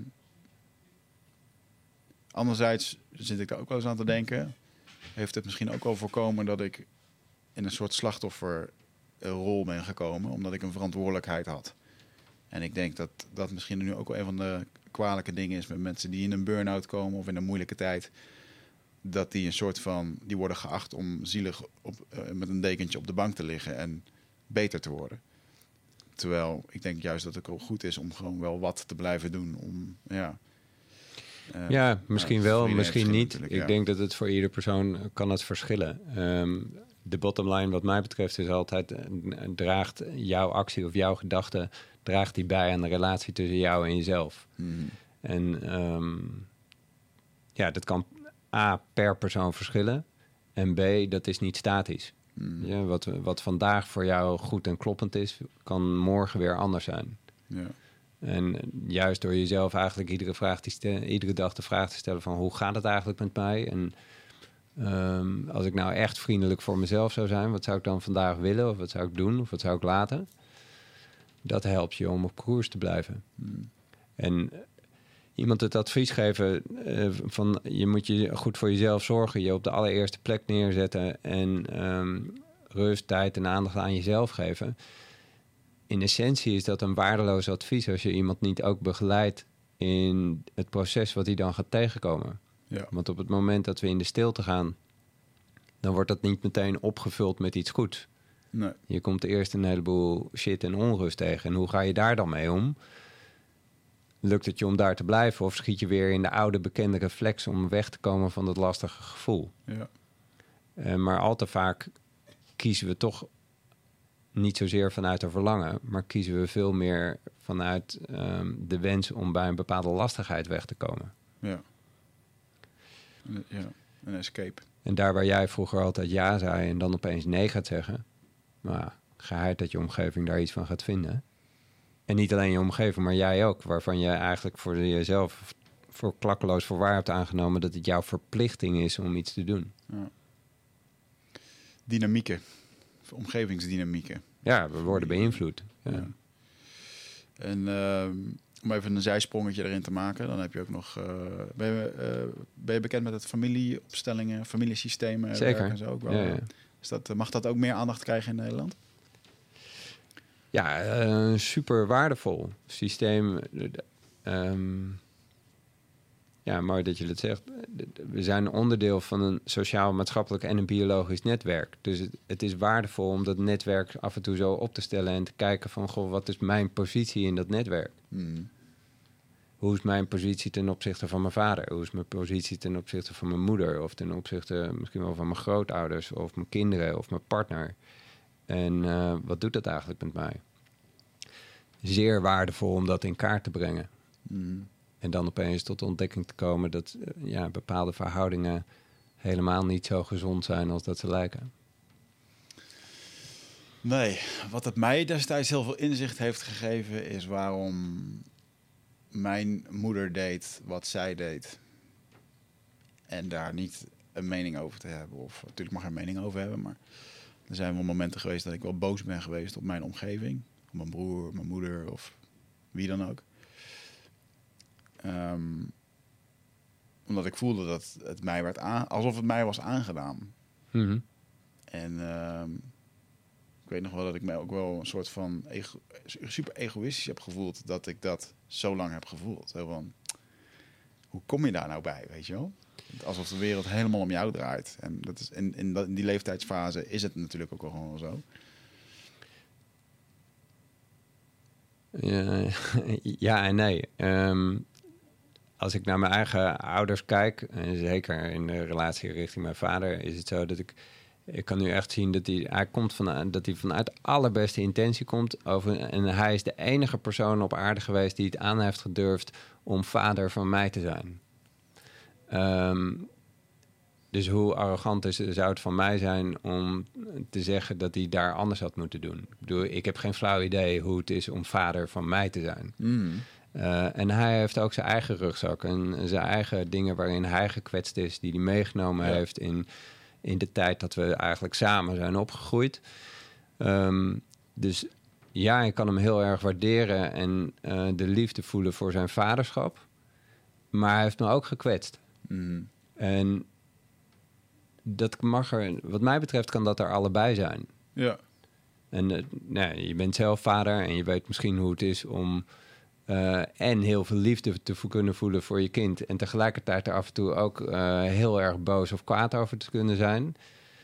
Anderzijds zit ik daar ook wel eens aan te denken. Heeft het misschien ook wel voorkomen dat ik in een soort slachtofferrol ben gekomen, omdat ik een verantwoordelijkheid had. En ik denk dat dat misschien nu ook wel een van de kwalijke dingen is met mensen die in een burn-out komen of in een moeilijke tijd, dat die een soort van, die worden geacht om zielig met een dekentje op de bank te liggen en beter te worden. Terwijl ik denk juist dat het ook goed is om gewoon wel wat te blijven doen. Om, misschien wel, misschien niet. Ik denk dat het voor iedere persoon kan het verschillen. De bottom line wat mij betreft is altijd, draagt jouw actie of jouw gedachte, draagt die bij aan de relatie tussen jou en jezelf. En dat kan A, per persoon verschillen. En B, dat is niet statisch. Ja, wat vandaag voor jou goed en kloppend is, kan morgen weer anders zijn. Ja. En juist door jezelf eigenlijk iedere dag de vraag te stellen van hoe gaat het eigenlijk met mij? En als ik nou echt vriendelijk voor mezelf zou zijn, wat zou ik dan vandaag willen? Of wat zou ik doen? Of wat zou ik laten? Dat helpt je om op koers te blijven. En iemand het advies geven van je moet je goed voor jezelf zorgen, je op de allereerste plek neerzetten en rust, tijd en aandacht aan jezelf geven. In essentie is dat een waardeloos advies als je iemand niet ook begeleidt in het proces wat hij dan gaat tegenkomen. Ja. Want op het moment dat we in de stilte gaan, dan wordt dat niet meteen opgevuld met iets goeds. Nee. Je komt eerst een heleboel shit en onrust tegen. En hoe ga je daar dan mee om? Lukt het je om daar te blijven of schiet je weer in de oude bekende reflex om weg te komen van dat lastige gevoel? Ja. Maar al te vaak kiezen we toch niet zozeer vanuit een verlangen, maar kiezen we veel meer vanuit de wens om bij een bepaalde lastigheid weg te komen. Ja. Ja, een escape. En daar waar jij vroeger altijd ja zei en dan opeens nee gaat zeggen, maar geheid dat je omgeving daar iets van gaat vinden. En niet alleen je omgeving, maar jij ook, waarvan je eigenlijk voor jezelf voor klakkeloos voor waar hebt aangenomen dat het jouw verplichting is om iets te doen. Ja. Dynamieken. Omgevingsdynamieken. Ja, we worden beïnvloed. Ja. Ja. En om even een zijsprongetje erin te maken, dan heb je ook nog... ben je bekend met het familieopstellingen, familiesystemen? Zeker. En zo ook wel? Ja. Is mag dat ook meer aandacht krijgen in Nederland? Ja, super waardevol systeem. Ja, mooi dat je dat zegt. We zijn onderdeel van een sociaal, maatschappelijk en een biologisch netwerk. Dus het is waardevol om dat netwerk af en toe zo op te stellen en te kijken van, goh, wat is mijn positie in dat netwerk? Hoe is mijn positie ten opzichte van mijn vader? Hoe is mijn positie ten opzichte van mijn moeder? Of ten opzichte misschien wel van mijn grootouders of mijn kinderen of mijn partner? En wat doet dat eigenlijk met mij? Zeer waardevol om dat in kaart te brengen. En dan opeens tot de ontdekking te komen dat bepaalde verhoudingen helemaal niet zo gezond zijn als dat ze lijken. Nee, wat het mij destijds heel veel inzicht heeft gegeven is waarom mijn moeder deed wat zij deed. En daar niet een mening over te hebben. Of natuurlijk mag er een mening over hebben, maar er zijn wel momenten geweest dat ik wel boos ben geweest op mijn omgeving. Op mijn broer, mijn moeder of wie dan ook. Omdat ik voelde dat het mij werd alsof het mij was aangedaan. Mm-hmm. En ik weet nog wel dat ik mij ook wel een soort van super egoïstisch heb gevoeld dat ik dat zo lang heb gevoeld. Zo van, hoe kom je daar nou bij, weet je wel? Alsof de wereld helemaal om jou draait. En dat is in die leeftijdsfase is het natuurlijk ook wel gewoon zo. Ja en nee. Als ik naar mijn eigen ouders kijk, en zeker in de relatie richting mijn vader, is het zo dat ik kan nu echt zien dat hij komt dat hij vanuit de allerbeste intentie komt. En hij is de enige persoon op aarde geweest die het aan heeft gedurfd om vader van mij te zijn. Dus hoe arrogant zou het van mij zijn om te zeggen dat hij daar anders had moeten doen? Ik bedoel, ik heb geen flauw idee hoe het is om vader van mij te zijn. En hij heeft ook zijn eigen rugzak en zijn eigen dingen waarin hij gekwetst is, die hij meegenomen heeft in de tijd dat we eigenlijk samen zijn opgegroeid. Dus ja, ik kan hem heel erg waarderen en de liefde voelen voor zijn vaderschap. Maar hij heeft me ook gekwetst. En dat mag wat mij betreft kan dat er allebei zijn. Ja. En je bent zelf vader en je weet misschien hoe het is om en heel veel liefde te kunnen voelen voor je kind. En tegelijkertijd er af en toe ook heel erg boos of kwaad over te kunnen zijn.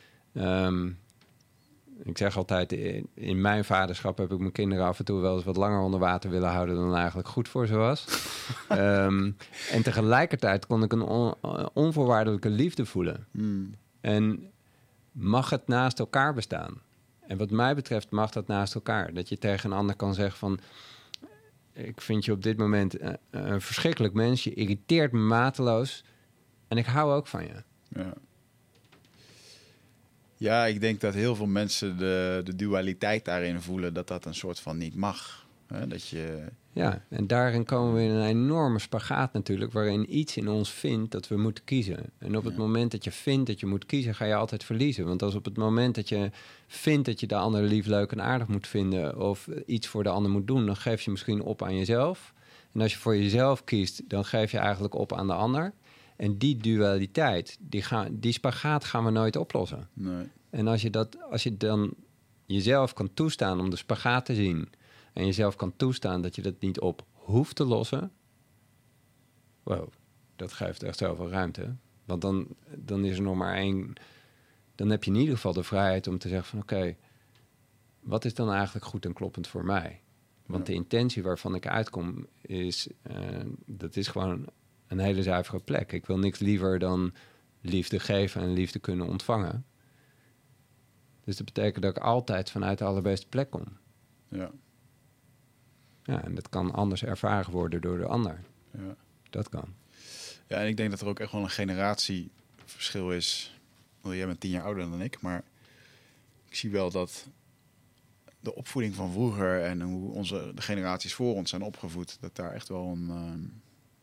Ik zeg altijd, in mijn vaderschap heb ik mijn kinderen af en toe wel eens wat langer onder water willen houden dan eigenlijk goed voor ze was. En tegelijkertijd kon ik een onvoorwaardelijke liefde voelen. En mag het naast elkaar bestaan? En wat mij betreft mag dat naast elkaar. Dat je tegen een ander kan zeggen van, ik vind je op dit moment een verschrikkelijk mens. Je irriteert me mateloos. En ik hou ook van je. Ja. Ja, ik denk dat heel veel mensen de dualiteit daarin voelen dat dat een soort van niet mag. Hè? Dat je... Ja, en daarin komen we in een enorme spagaat natuurlijk, waarin iets in ons vindt dat we moeten kiezen. En op het moment dat je vindt dat je moet kiezen, ga je altijd verliezen. Want als op het moment dat je vindt dat je de ander lief, leuk en aardig moet vinden of iets voor de ander moet doen, dan geef je misschien op aan jezelf. En als je voor jezelf kiest, dan geef je eigenlijk op aan de ander. En die dualiteit, die spagaat gaan we nooit oplossen. Nee. En als je dan jezelf kan toestaan om de spagaat te zien en jezelf kan toestaan dat je dat niet op hoeft te lossen, wow, dat geeft echt zoveel ruimte. Want dan is er nog maar één, dan heb je in ieder geval de vrijheid om te zeggen van oké, wat is dan eigenlijk goed en kloppend voor mij? Want de intentie waarvan ik uitkom dat is gewoon een hele zuivere plek. Ik wil niks liever dan liefde geven en liefde kunnen ontvangen. Dus dat betekent dat ik altijd vanuit de allerbeste plek kom. Ja. Ja, en dat kan anders ervaren worden door de ander. Ja. Dat kan. Ja, en ik denk dat er ook echt wel een generatieverschil is. Wel, jij bent 10 jaar ouder dan ik, maar ik zie wel dat de opvoeding van vroeger en hoe de generaties voor ons zijn opgevoed, dat daar echt wel een,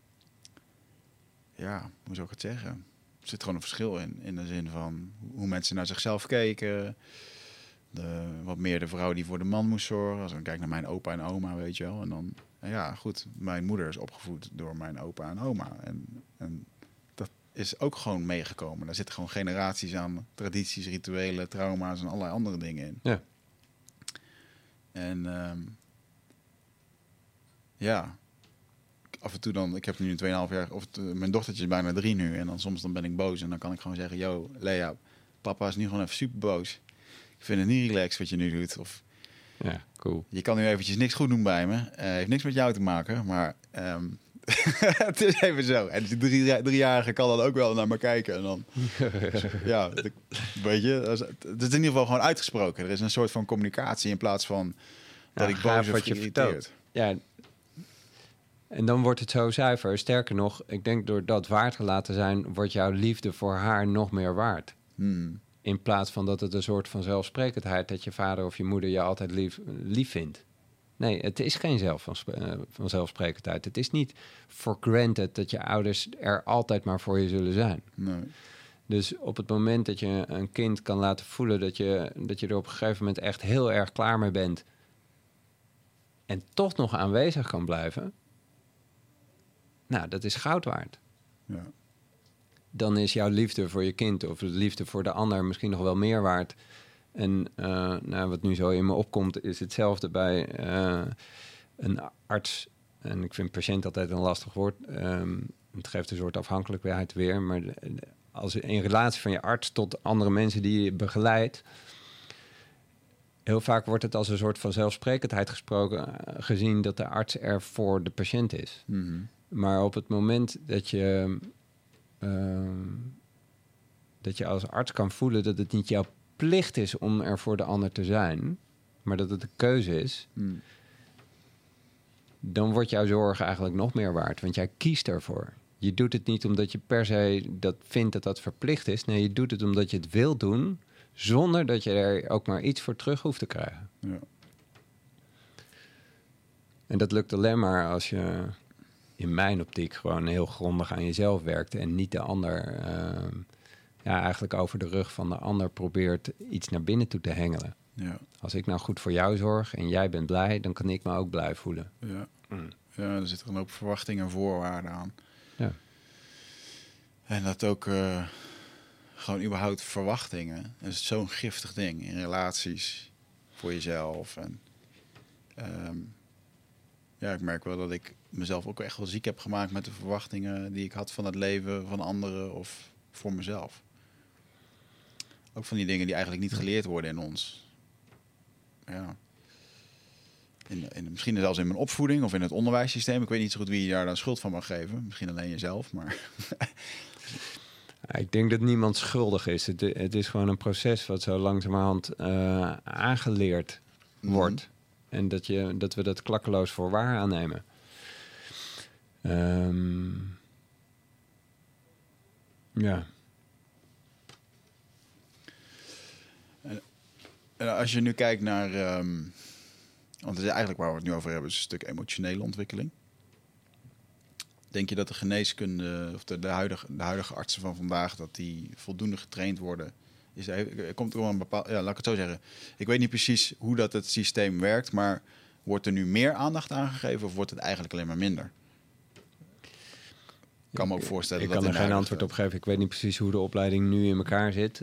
hoe zou ik het zeggen? Er zit gewoon een verschil in de zin van hoe mensen naar zichzelf keken. Wat meer de vrouw die voor de man moest zorgen. Als ik kijk naar mijn opa en oma, weet je wel. En dan, ja, goed, mijn moeder is opgevoed door mijn opa en oma. En dat is ook gewoon meegekomen. Daar zitten gewoon generaties aan tradities, rituelen, trauma's en allerlei andere dingen in. Ja. En af en toe dan, ik heb nu 2,5 jaar, mijn dochtertje is bijna 3 nu. En dan soms dan ben ik boos en dan kan ik gewoon zeggen, yo, Lea, papa is nu gewoon even super boos. Ik vind het niet relaxed wat je nu doet. Of Ja, cool. je kan nu eventjes niks goed doen bij me. Heeft niks met jou te maken, maar het is even zo. En die 3-jarige kan dan ook wel naar me kijken. En dan, weet je, het is in ieder geval gewoon uitgesproken. Er is een soort van communicatie in plaats van dat ik boos of geïrriteerd. Ja, en dan wordt het zo zuiver. Sterker nog, ik denk door dat waard te laten zijn, wordt jouw liefde voor haar nog meer waard. In plaats van dat het een soort van zelfsprekendheid dat je vader of je moeder je altijd lief vindt. Nee, het is geen vanzelfsprekendheid. Het is niet for granted dat je ouders er altijd maar voor je zullen zijn. Nee. Dus op het moment dat je een kind kan laten voelen dat je er op een gegeven moment echt heel erg klaar mee bent en toch nog aanwezig kan blijven, nou, dat is goud waard. Ja. Dan is jouw liefde voor je kind of de liefde voor de ander misschien nog wel meer waard. En wat nu zo in me opkomt, is hetzelfde bij een arts. En ik vind patiënt altijd een lastig woord. Het geeft een soort afhankelijkheid weer. Maar als in relatie van je arts tot andere mensen die je begeleidt, heel vaak wordt het als een soort van zelfsprekendheid gezien dat de arts er voor de patiënt is. Mm-hmm. Maar op het moment dat je als arts kan voelen dat het niet jouw plicht is om er voor de ander te zijn, maar dat het een keuze is, dan wordt jouw zorg eigenlijk nog meer waard, want jij kiest ervoor. Je doet het niet omdat je per se dat vindt dat dat verplicht is. Nee, je doet het omdat je het wil doen, zonder dat je er ook maar iets voor terug hoeft te krijgen. Ja. En dat lukt alleen maar als je in mijn optiek gewoon heel grondig aan jezelf werkt en niet de ander eigenlijk over de rug van de ander probeert iets naar binnen toe te hengelen. Ja. Als ik nou goed voor jou zorg en jij bent blij, dan kan ik me ook blij voelen. Ja. Ja, er zitten een hoop verwachtingen en voorwaarden aan. Ja. En dat ook gewoon überhaupt verwachtingen. Dat is zo'n giftig ding in relaties voor jezelf. En ik merk wel dat ik mezelf ook echt wel ziek heb gemaakt met de verwachtingen die ik had van het leven van anderen of voor mezelf. Ook van die dingen die eigenlijk niet geleerd worden in ons. Ja. Misschien zelfs in mijn opvoeding of in het onderwijssysteem. Ik weet niet zo goed wie je daar dan schuld van mag geven. Misschien alleen jezelf, maar... Ik denk dat niemand schuldig is. Het is gewoon een proces wat zo langzamerhand aangeleerd wordt. En dat we dat klakkeloos voor waar aannemen. Ja, Als je nu kijkt naar... want het is eigenlijk waar we het nu over hebben, is een stuk emotionele ontwikkeling. Denk je dat de geneeskunde, of de huidige artsen van vandaag, dat die voldoende getraind worden? Komt er wel een bepaald... Ja, laat ik het zo zeggen. Ik weet niet precies hoe dat het systeem werkt, maar wordt er nu meer aandacht aangegeven of wordt het eigenlijk alleen maar minder? Ik kan me ook voorstellen ik dat... kan er geen antwoord op geven. Ik weet niet precies hoe de opleiding nu in elkaar zit.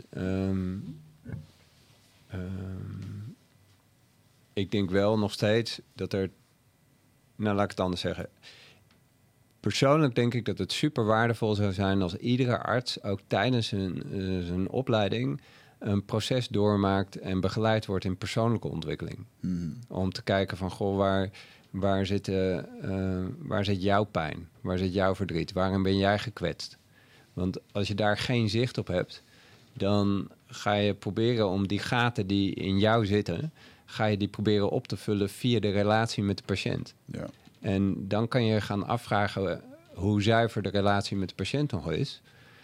Ik denk wel nog steeds dat er... Nou, laat ik het anders zeggen. Persoonlijk denk ik dat het super waardevol zou zijn als iedere arts ook tijdens zijn opleiding een proces doormaakt en begeleid wordt in persoonlijke ontwikkeling. Om te kijken van, goh, waar zit jouw pijn? Waar zit jouw verdriet? Waarom ben jij gekwetst? Want als je daar geen zicht op hebt, dan ga je proberen om die gaten die in jou zitten, ga je die proberen op te vullen via de relatie met de patiënt. Ja. En dan kan je gaan afvragen hoe zuiver de relatie met de patiënt nog is.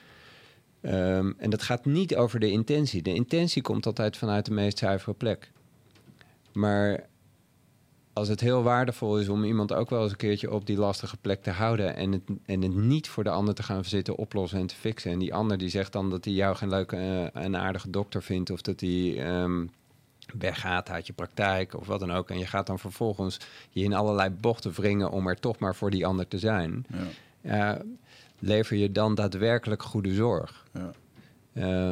En dat gaat niet over de intentie. De intentie komt altijd vanuit de meest zuivere plek. Maar als het heel waardevol is om iemand ook wel eens een keertje op die lastige plek te houden en het niet voor de ander te gaan zitten oplossen en te fixen. En die ander die zegt dan dat hij jou geen leuke en aardige dokter vindt of dat hij weggaat uit je praktijk of wat dan ook. En je gaat dan vervolgens je in allerlei bochten wringen om er toch maar voor die ander te zijn. Ja. Lever je dan daadwerkelijk goede zorg? Ja.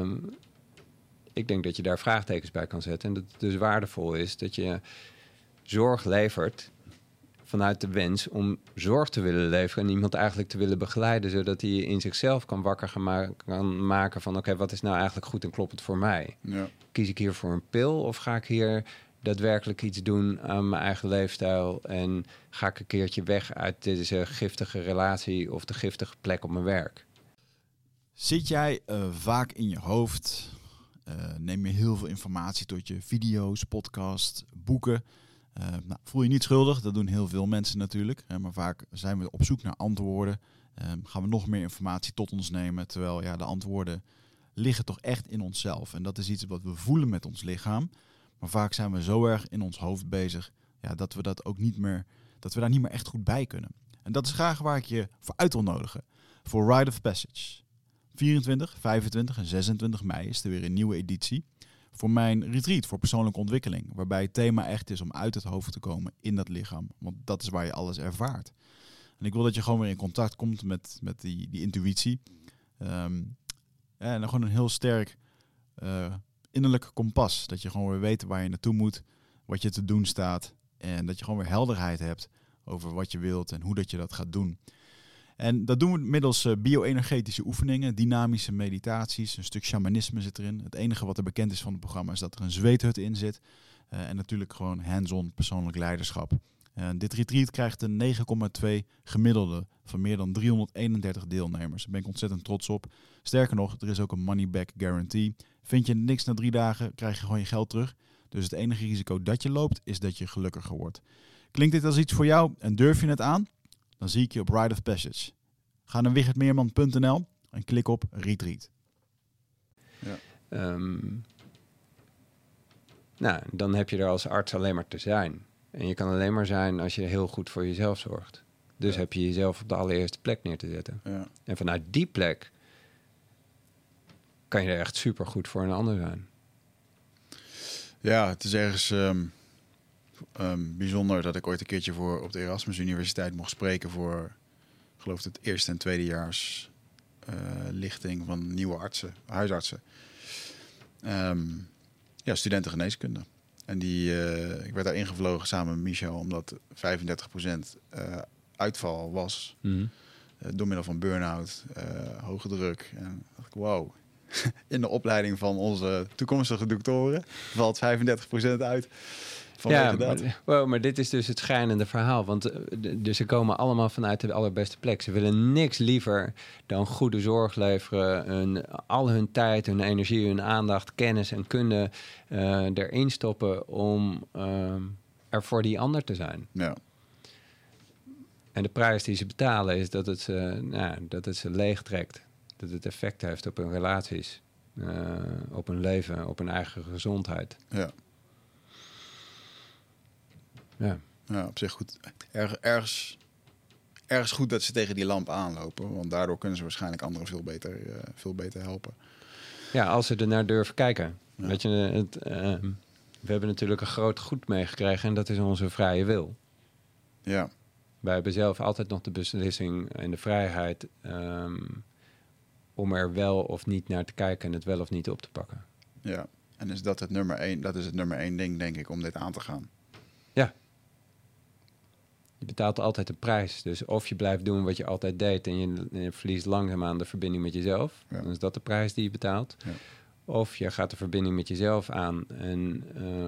Ik denk dat je daar vraagtekens bij kan zetten. En dat het dus waardevol is dat je zorg levert vanuit de wens om zorg te willen leveren en iemand eigenlijk te willen begeleiden, zodat hij in zichzelf kan wakker kan maken van oké, wat is nou eigenlijk goed en kloppend voor mij? Ja. Kies ik hier voor een pil of ga ik hier daadwerkelijk iets doen aan mijn eigen leefstijl en ga ik een keertje weg uit deze giftige relatie of de giftige plek op mijn werk? Zit jij vaak in je hoofd? Neem je heel veel informatie tot je video's, podcasts, boeken? Voel je niet schuldig, dat doen heel veel mensen natuurlijk. Maar vaak zijn we op zoek naar antwoorden. Gaan we nog meer informatie tot ons nemen. Terwijl de antwoorden liggen toch echt in onszelf. En dat is iets wat we voelen met ons lichaam. Maar vaak zijn we zo erg in ons hoofd bezig dat we dat ook niet meer, dat we daar niet meer echt goed bij kunnen. En dat is graag waar ik je voor uit wil nodigen. Voor Rite of Passage. 24, 25 en 26 mei is er weer een nieuwe editie. Voor mijn retreat voor persoonlijke ontwikkeling. Waarbij het thema echt is om uit het hoofd te komen in dat lichaam. Want dat is waar je alles ervaart. En ik wil dat je gewoon weer in contact komt met die intuïtie. En dan gewoon een heel sterk innerlijk kompas. Dat je gewoon weer weet waar je naartoe moet. Wat je te doen staat. En dat je gewoon weer helderheid hebt over wat je wilt en hoe dat je dat gaat doen. En dat doen we middels bio-energetische oefeningen, dynamische meditaties, een stuk shamanisme zit erin. Het enige wat er bekend is van het programma is dat er een zweethut in zit. En natuurlijk gewoon hands-on persoonlijk leiderschap. Dit retreat krijgt een 9,2 gemiddelde van meer dan 331 deelnemers. Daar ben ik ontzettend trots op. Sterker nog, er is ook een money back guarantee. Vind je niks na 3 dagen, krijg je gewoon je geld terug. Dus het enige risico dat je loopt, is dat je gelukkiger wordt. Klinkt dit als iets voor jou en durf je het aan? Dan zie ik je op Rite of Passage. Ga naar wichertmeerman.nl en klik op Retreat. Ja. Dan heb je er als arts alleen maar te zijn. En je kan alleen maar zijn als je heel goed voor jezelf zorgt. Dus heb je jezelf op de allereerste plek neer te zetten. Ja. En vanuit die plek kan je er echt super goed voor een ander zijn. Ja, het is ergens bijzonder dat ik ooit een keertje op de Erasmus Universiteit mocht spreken voor, ik geloof het eerste en tweedejaars lichting van nieuwe artsen, huisartsen. Studenten geneeskunde. En ik werd daar ingevlogen samen met Michel, omdat 35% uitval was. Mm-hmm. Door middel van burn-out, hoge druk. En dacht ik, wow. In de opleiding van onze toekomstige doktoren valt 35% uit. Maar dit is dus het schijnende verhaal. Want dus ze komen allemaal vanuit de allerbeste plek. Ze willen niks liever dan goede zorg leveren. Al hun tijd, hun energie, hun aandacht, kennis en kunde erin stoppen om er voor die ander te zijn. Ja. En de prijs die ze betalen is dat het ze leegtrekt. Dat het effect heeft op hun relaties, op hun leven, op hun eigen gezondheid. Ja. Ja. Ja, op zich goed. Ergens goed dat ze tegen die lamp aanlopen. Want daardoor kunnen ze waarschijnlijk anderen veel beter helpen. Ja, als ze er naar durven kijken. Ja. Weet je, we hebben natuurlijk een groot goed meegekregen en dat is onze vrije wil. Ja, Wij hebben zelf altijd nog de beslissing en de vrijheid om er wel of niet naar te kijken en het wel of niet op te pakken. ja. En is dat het nummer 1? Dat is het nummer 1 ding, denk ik, om dit aan te gaan. Ja. Je betaalt altijd een prijs. Dus of je blijft doen wat je altijd deed en je verliest langzaamaan de verbinding met jezelf. Ja. Dan is dat de prijs die je betaalt. Ja. Of je gaat de verbinding met jezelf aan en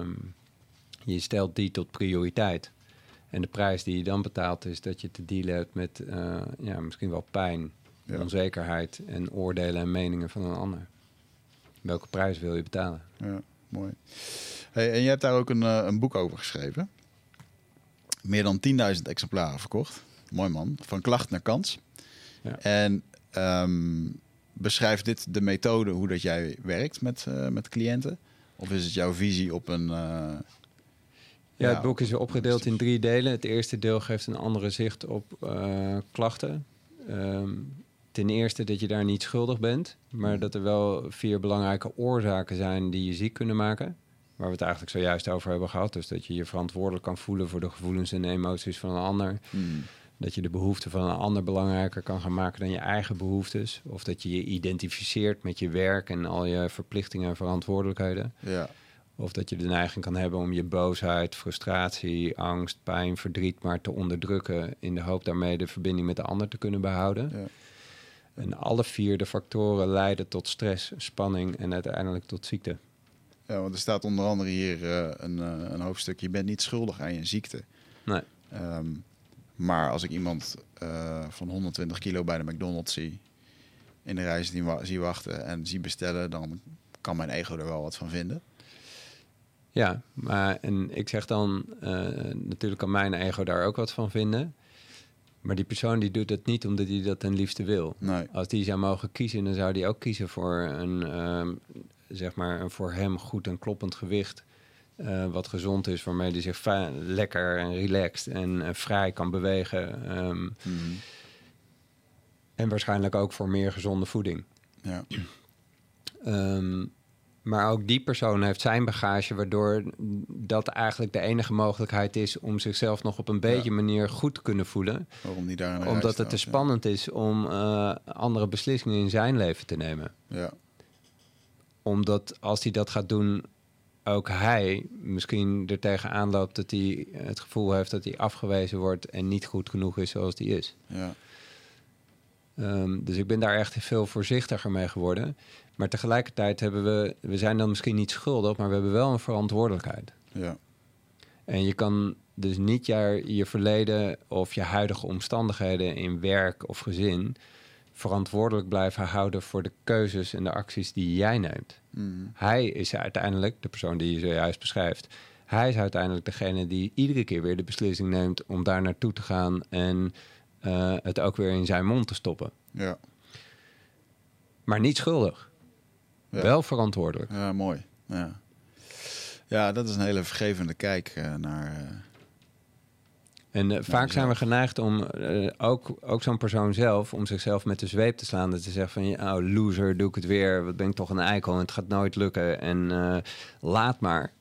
je stelt die tot prioriteit. En de prijs die je dan betaalt is dat je te dealen hebt met misschien wel pijn, Ja. onzekerheid en oordelen en meningen van een ander. Welke prijs wil je betalen? Ja, mooi. Hey, en je hebt daar ook een boek over geschreven. Meer dan 10.000 exemplaren verkocht. Mooi man. Van klacht naar kans. Ja. En beschrijft dit de methode hoe dat jij werkt met cliënten? Of is het jouw visie op een... Het boek is opgedeeld in 3 delen. Het eerste deel geeft een andere zicht op klachten. Ten eerste dat je daar niet schuldig bent, maar dat er wel 4 belangrijke oorzaken zijn die je ziek kunnen maken. Waar we het eigenlijk zojuist over hebben gehad. Dus dat je je verantwoordelijk kan voelen voor de gevoelens en de emoties van een ander. Dat je de behoeften van een ander belangrijker kan gaan maken dan je eigen behoeftes. Of dat je je identificeert met je werk en al je verplichtingen en verantwoordelijkheden. Ja, Of dat je de neiging kan hebben om je boosheid, frustratie, angst, pijn, verdriet maar te onderdrukken in de hoop daarmee de verbinding met de ander te kunnen behouden. ja. En alle 4 de factoren leiden tot stress, spanning en uiteindelijk tot ziekte. Ja, want er staat onder andere hier een hoofdstuk. Je bent niet schuldig aan je ziekte. Nee. Maar als ik iemand van 120 kilo bij de McDonald's zie, in de rij zie wachten en zie bestellen, dan kan mijn ego er wel wat van vinden. Ja, en ik zeg dan, natuurlijk kan mijn ego daar ook wat van vinden. Maar die persoon die doet dat niet omdat hij dat ten liefste wil. Nee. Als die zou mogen kiezen, dan zou die ook kiezen voor een voor hem goed en kloppend gewicht. Wat gezond is, waarmee hij zich lekker en relaxed en vrij kan bewegen. En waarschijnlijk ook voor meer gezonde voeding. Ja. Maar ook die persoon heeft zijn bagage, waardoor dat eigenlijk de enige mogelijkheid is om zichzelf nog op een beetje manier goed te kunnen voelen. Waarom die daar in de rij Omdat het staat, te spannend is om andere beslissingen in zijn leven te nemen. Ja. Omdat als hij dat gaat doen, ook hij misschien er tegenaan loopt dat hij het gevoel heeft dat hij afgewezen wordt en niet goed genoeg is zoals hij is. Ja. Dus ik ben daar echt veel voorzichtiger mee geworden. Maar tegelijkertijd we zijn dan misschien niet schuldig, maar we hebben wel een verantwoordelijkheid. Ja. En je kan dus niet je verleden of je huidige omstandigheden in werk of gezin verantwoordelijk blijven houden voor de keuzes en de acties die jij neemt. Hij is uiteindelijk, de persoon die je zojuist beschrijft, hij is uiteindelijk degene die iedere keer weer de beslissing neemt om daar naartoe te gaan en het ook weer in zijn mond te stoppen. Ja. Maar niet schuldig. Ja. Wel verantwoordelijk. Ja, mooi. Ja. Ja, dat is een hele vergevende kijk naar... En vaak zijn we geneigd om ook zo'n persoon zelf, om zichzelf met de zweep te slaan. Dat te zeggen van, oh loser, doe ik het weer. Wat ben ik toch een eikel en het gaat nooit lukken. En laat maar.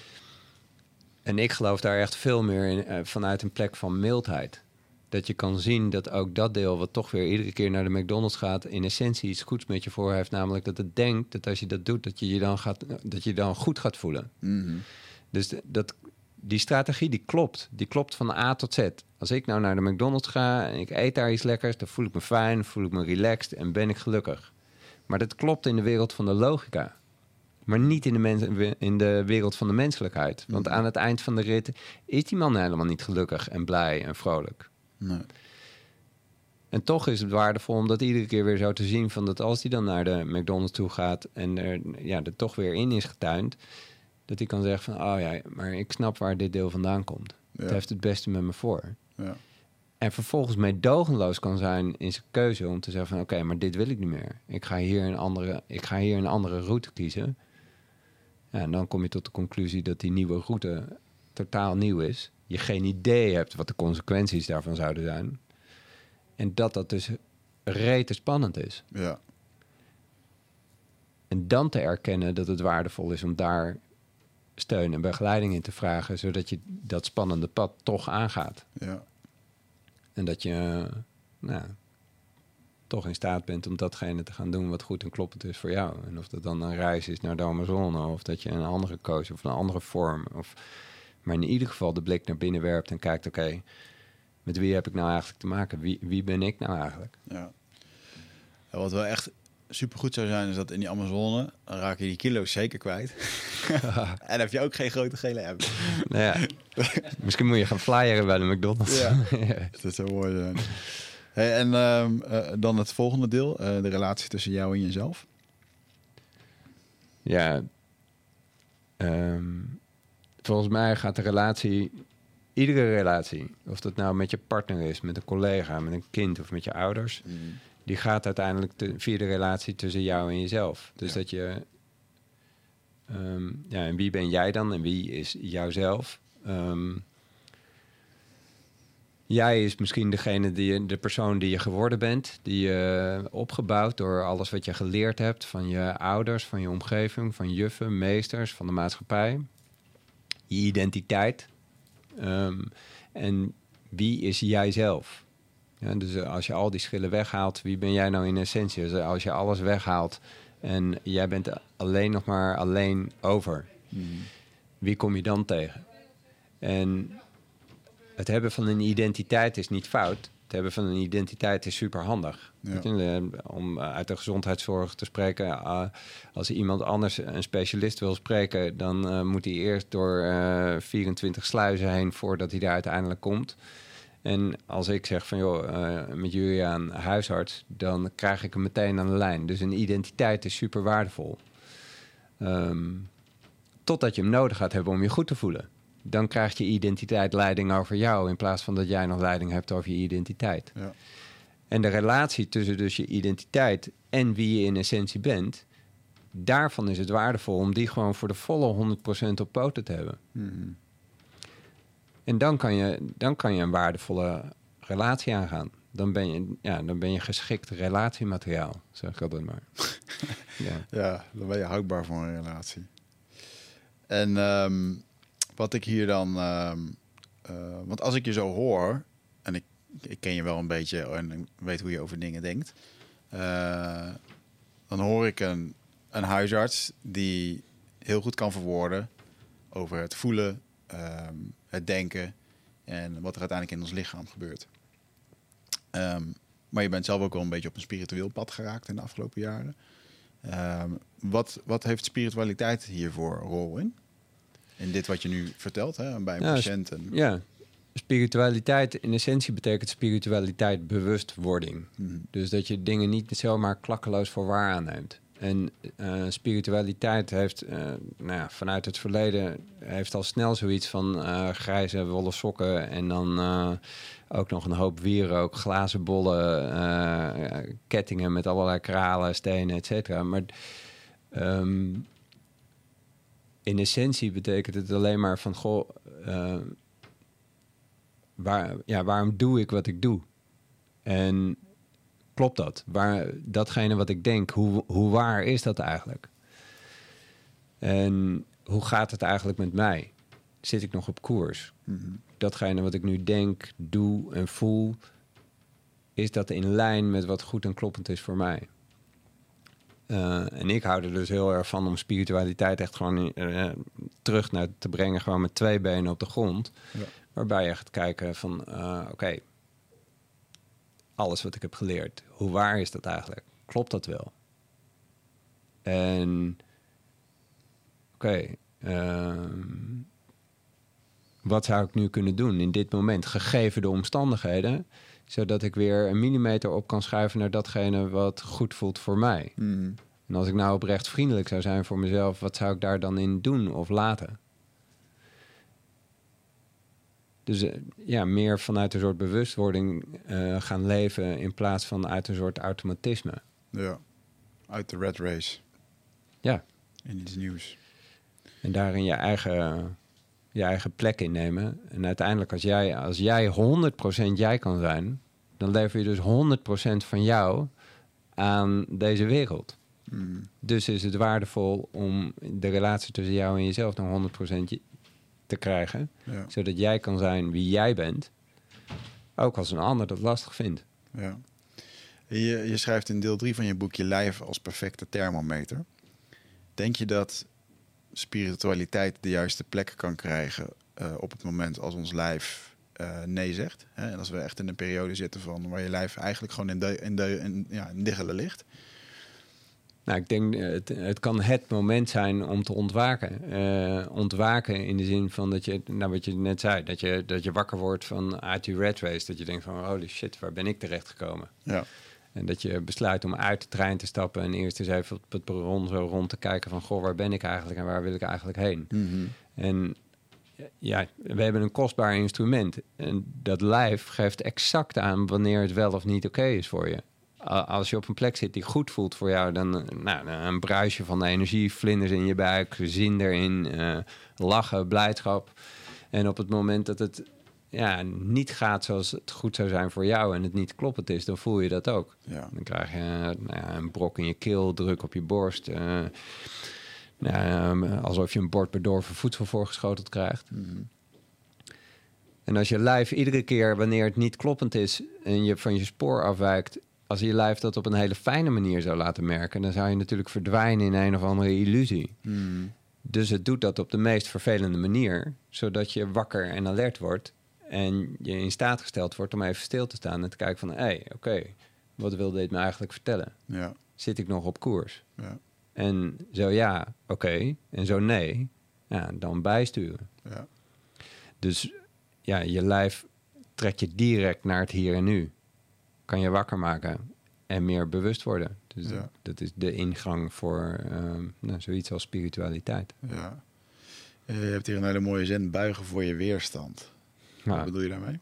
En ik geloof daar echt veel meer in vanuit een plek van mildheid. Dat je kan zien dat ook dat deel wat toch weer iedere keer naar de McDonald's gaat, in essentie iets goeds met je voor heeft. Namelijk dat het denkt dat als je dat doet, dat je dan goed gaat voelen. Dus die strategie die klopt. Die klopt van A tot Z. Als ik nou naar de McDonald's ga en ik eet daar iets lekkers, dan voel ik me fijn, voel ik me relaxed en ben ik gelukkig. Maar dat klopt in de wereld van de logica. Maar niet in de wereld van de menselijkheid. Want aan het eind van de rit is die man helemaal niet gelukkig en blij en vrolijk. Nee. En toch is het waardevol om dat iedere keer weer zo te zien, van dat als hij dan naar de McDonald's toe gaat en er toch weer in is getuind, dat hij kan zeggen van, oh ja, maar ik snap waar dit deel vandaan komt. Ja. Het heeft het beste met me voor. Ja. En vervolgens meedogenloos kan zijn in zijn keuze om te zeggen van, oké, maar dit wil ik niet meer. Ik ga hier een andere route kiezen. Ja, en dan kom je tot de conclusie dat die nieuwe route totaal nieuw is. Je geen idee hebt wat de consequenties daarvan zouden zijn. En dat dus rete spannend is. Ja. En dan te erkennen dat het waardevol is om daar steun en begeleiding in te vragen, zodat je dat spannende pad toch aangaat. Ja. En dat je toch in staat bent om datgene te gaan doen wat goed en kloppend is voor jou. En of dat dan een reis is naar de Amazone, of dat je een andere koos of een andere vorm. Maar in ieder geval de blik naar binnen werpt en kijkt, oké, met wie heb ik nou eigenlijk te maken? Wie ben ik nou eigenlijk? Ja. Ja, wat wel echt supergoed zou zijn, is dat in die Amazone, dan raak je die kilo's zeker kwijt. En dan heb je ook geen grote gele app. Nou ja, misschien moet je gaan flyeren bij de McDonald's. Ja, dat zou mooi zijn. Hey, en dan het volgende deel, de relatie tussen jou en jezelf. Ja, volgens mij gaat iedere relatie, of dat nou met je partner is, met een collega, met een kind of met je ouders, die gaat uiteindelijk via de relatie tussen jou en jezelf. Dus dat je, en wie ben jij dan en wie is jouzelf? Jij is misschien de persoon die je geworden bent, die je opgebouwd door alles wat je geleerd hebt van je ouders, van je omgeving, van juffen, meesters, van de maatschappij. Je identiteit. En wie is jijzelf? Ja, dus als je al die schillen weghaalt, wie ben jij nou in essentie? Dus als je alles weghaalt en jij bent alleen nog maar alleen over, wie kom je dan tegen? En het hebben van een identiteit is niet fout. Het hebben van een identiteit is superhandig. Ja. Om uit de gezondheidszorg te spreken, als iemand anders een specialist wil spreken, dan moet hij eerst door 24 sluizen heen voordat hij daar uiteindelijk komt. En als ik zeg van met Juliaan huisarts, dan krijg ik hem meteen aan de lijn. Dus een identiteit is super waardevol. Totdat je hem nodig gaat hebben om je goed te voelen. Dan krijgt je identiteit leiding over jou, in plaats van dat jij nog leiding hebt over je identiteit. Ja. En de relatie tussen dus je identiteit en wie je in essentie bent, daarvan is het waardevol om die gewoon voor de volle 100% op poten te hebben. Mm-hmm. En dan kan je een waardevolle relatie aangaan. Dan ben je geschikt relatiemateriaal, zeg ik altijd maar. Ja, dan ben je houdbaar voor een relatie. En wat ik hier dan... want als ik je zo hoor, en ik ken je wel een beetje en ik weet hoe je over dingen denkt, dan hoor ik een huisarts die heel goed kan verwoorden over het voelen, het denken en wat er uiteindelijk in ons lichaam gebeurt. Maar je bent zelf ook wel een beetje op een spiritueel pad geraakt in de afgelopen jaren. Wat heeft spiritualiteit hiervoor rol in? In dit wat je nu vertelt, hè, bij een patiënt. Ja, spiritualiteit in essentie betekent spiritualiteit bewustwording. Mm-hmm. Dus dat je dingen niet zomaar klakkeloos voor waar aanneemt. En spiritualiteit heeft vanuit het verleden heeft al snel zoiets van grijze wollen sokken en dan ook nog een hoop wierook, glazen bollen, kettingen met allerlei kralen, stenen, et cetera. Maar in essentie betekent het alleen maar van waarom doe ik wat ik doe? En klopt dat? Datgene wat ik denk, hoe waar is dat eigenlijk? En hoe gaat het eigenlijk met mij? Zit ik nog op koers? Mm-hmm. Datgene wat ik nu denk, doe en voel, is dat in lijn met wat goed en kloppend is voor mij? En ik hou er dus heel erg van om spiritualiteit echt gewoon terug naar te brengen, gewoon met 2 benen op de grond. Ja. Waarbij je gaat kijken van, oké, alles wat ik heb geleerd, hoe waar is dat eigenlijk? Klopt dat wel? En wat zou ik nu kunnen doen in dit moment, gegeven de omstandigheden, zodat ik weer een millimeter op kan schuiven naar datgene wat goed voelt voor mij. Mm. En als ik nou oprecht vriendelijk zou zijn voor mezelf, wat zou ik daar dan in doen of laten? Dus meer vanuit een soort bewustwording gaan leven in plaats van uit een soort automatisme. Ja, uit de rat race. Ja. In iets nieuws. En daarin je eigen je eigen plek innemen. En uiteindelijk als jij 100% jij kan zijn, dan lever je dus 100% van jou aan deze wereld. Dus is het waardevol om de relatie tussen jou en jezelf nog 100% te krijgen. Ja. Zodat jij kan zijn wie jij bent. Ook als een ander dat lastig vindt. Ja. Je schrijft in deel 3 van je boek je lijf als perfecte thermometer. Denk je dat spiritualiteit de juiste plek kan krijgen op het moment als ons lijf nee zegt? Hè? En als we echt in een periode zitten van waar je lijf eigenlijk gewoon in diggelen ligt. Nou, ik denk, het kan het moment zijn om te ontwaken. Ontwaken in de zin van dat je, nou wat je net zei, dat je wakker wordt van uit die rat race. Dat je denkt van, holy shit, waar ben ik terechtgekomen? Ja. En dat je besluit om uit de trein te stappen en eerst eens even op het perron zo rond te kijken van, goh, waar ben ik eigenlijk en waar wil ik eigenlijk heen? Mm-hmm. En ja, we hebben een kostbaar instrument. En dat lijf geeft exact aan wanneer het wel of niet oké is voor je. Als je op een plek zit die goed voelt voor jou, dan een bruisje van de energie, vlinders in je buik, zin erin, lachen, blijdschap. En op het moment dat het niet gaat zoals het goed zou zijn voor jou en het niet kloppend is, dan voel je dat ook. Ja. Dan krijg je een brok in je keel, druk op je borst. Alsof je een bord bedorven voedsel voorgeschoteld krijgt. Mm-hmm. En als je lijf iedere keer wanneer het niet kloppend is en je van je spoor afwijkt, als je lijf dat op een hele fijne manier zou laten merken, dan zou je natuurlijk verdwijnen in een of andere illusie. Mm. Dus het doet dat op de meest vervelende manier, zodat je wakker en alert wordt en je in staat gesteld wordt om even stil te staan en te kijken van, oké, wat wil dit me eigenlijk vertellen? Ja. Zit ik nog op koers? Ja. En zo ja, oké, en zo nee, dan bijsturen. Ja. Dus ja, je lijf trekt je direct naar het hier en nu. Kan je wakker maken en meer bewust worden. Dus dat is de ingang voor zoiets als spiritualiteit. Ja. Je hebt hier een hele mooie zin, buigen voor je weerstand. Ja. Wat bedoel je daarmee?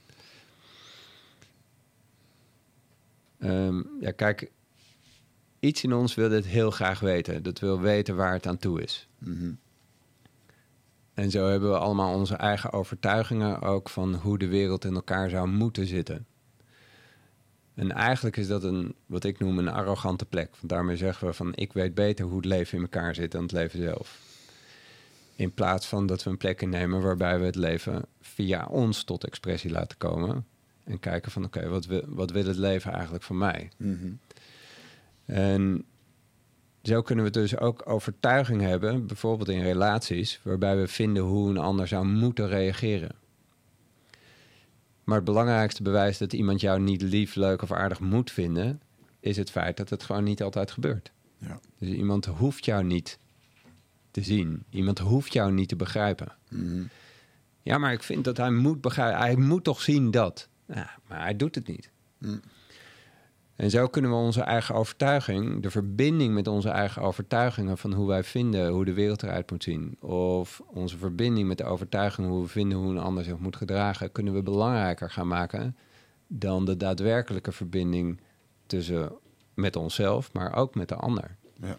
Kijk, iets in ons wil dit heel graag weten. Dat wil weten waar het aan toe is. Mm-hmm. En zo hebben we allemaal onze eigen overtuigingen ook van hoe de wereld in elkaar zou moeten zitten. En eigenlijk is dat wat ik noem een arrogante plek. Want daarmee zeggen we van, ik weet beter hoe het leven in elkaar zit dan het leven zelf. In plaats van dat we een plek innemen waarbij we het leven via ons tot expressie laten komen. En kijken van, oké, wat wil het leven eigenlijk van mij? Mm-hmm. En zo kunnen we dus ook overtuiging hebben, bijvoorbeeld in relaties, waarbij we vinden hoe een ander zou moeten reageren. Maar het belangrijkste bewijs dat iemand jou niet lief, leuk of aardig moet vinden, is het feit dat het gewoon niet altijd gebeurt. Ja. Dus iemand hoeft jou niet te zien. Iemand hoeft jou niet te begrijpen. Mm-hmm. Ja, maar ik vind dat hij moet begrijpen. Hij moet toch zien dat. Ja, maar hij doet het niet. Mm. En zo kunnen we onze eigen overtuiging, de verbinding met onze eigen overtuigingen van hoe wij vinden hoe de wereld eruit moet zien, of onze verbinding met de overtuiging hoe we vinden hoe een ander zich moet gedragen, kunnen we belangrijker gaan maken dan de daadwerkelijke verbinding met onszelf, maar ook met de ander. Ja.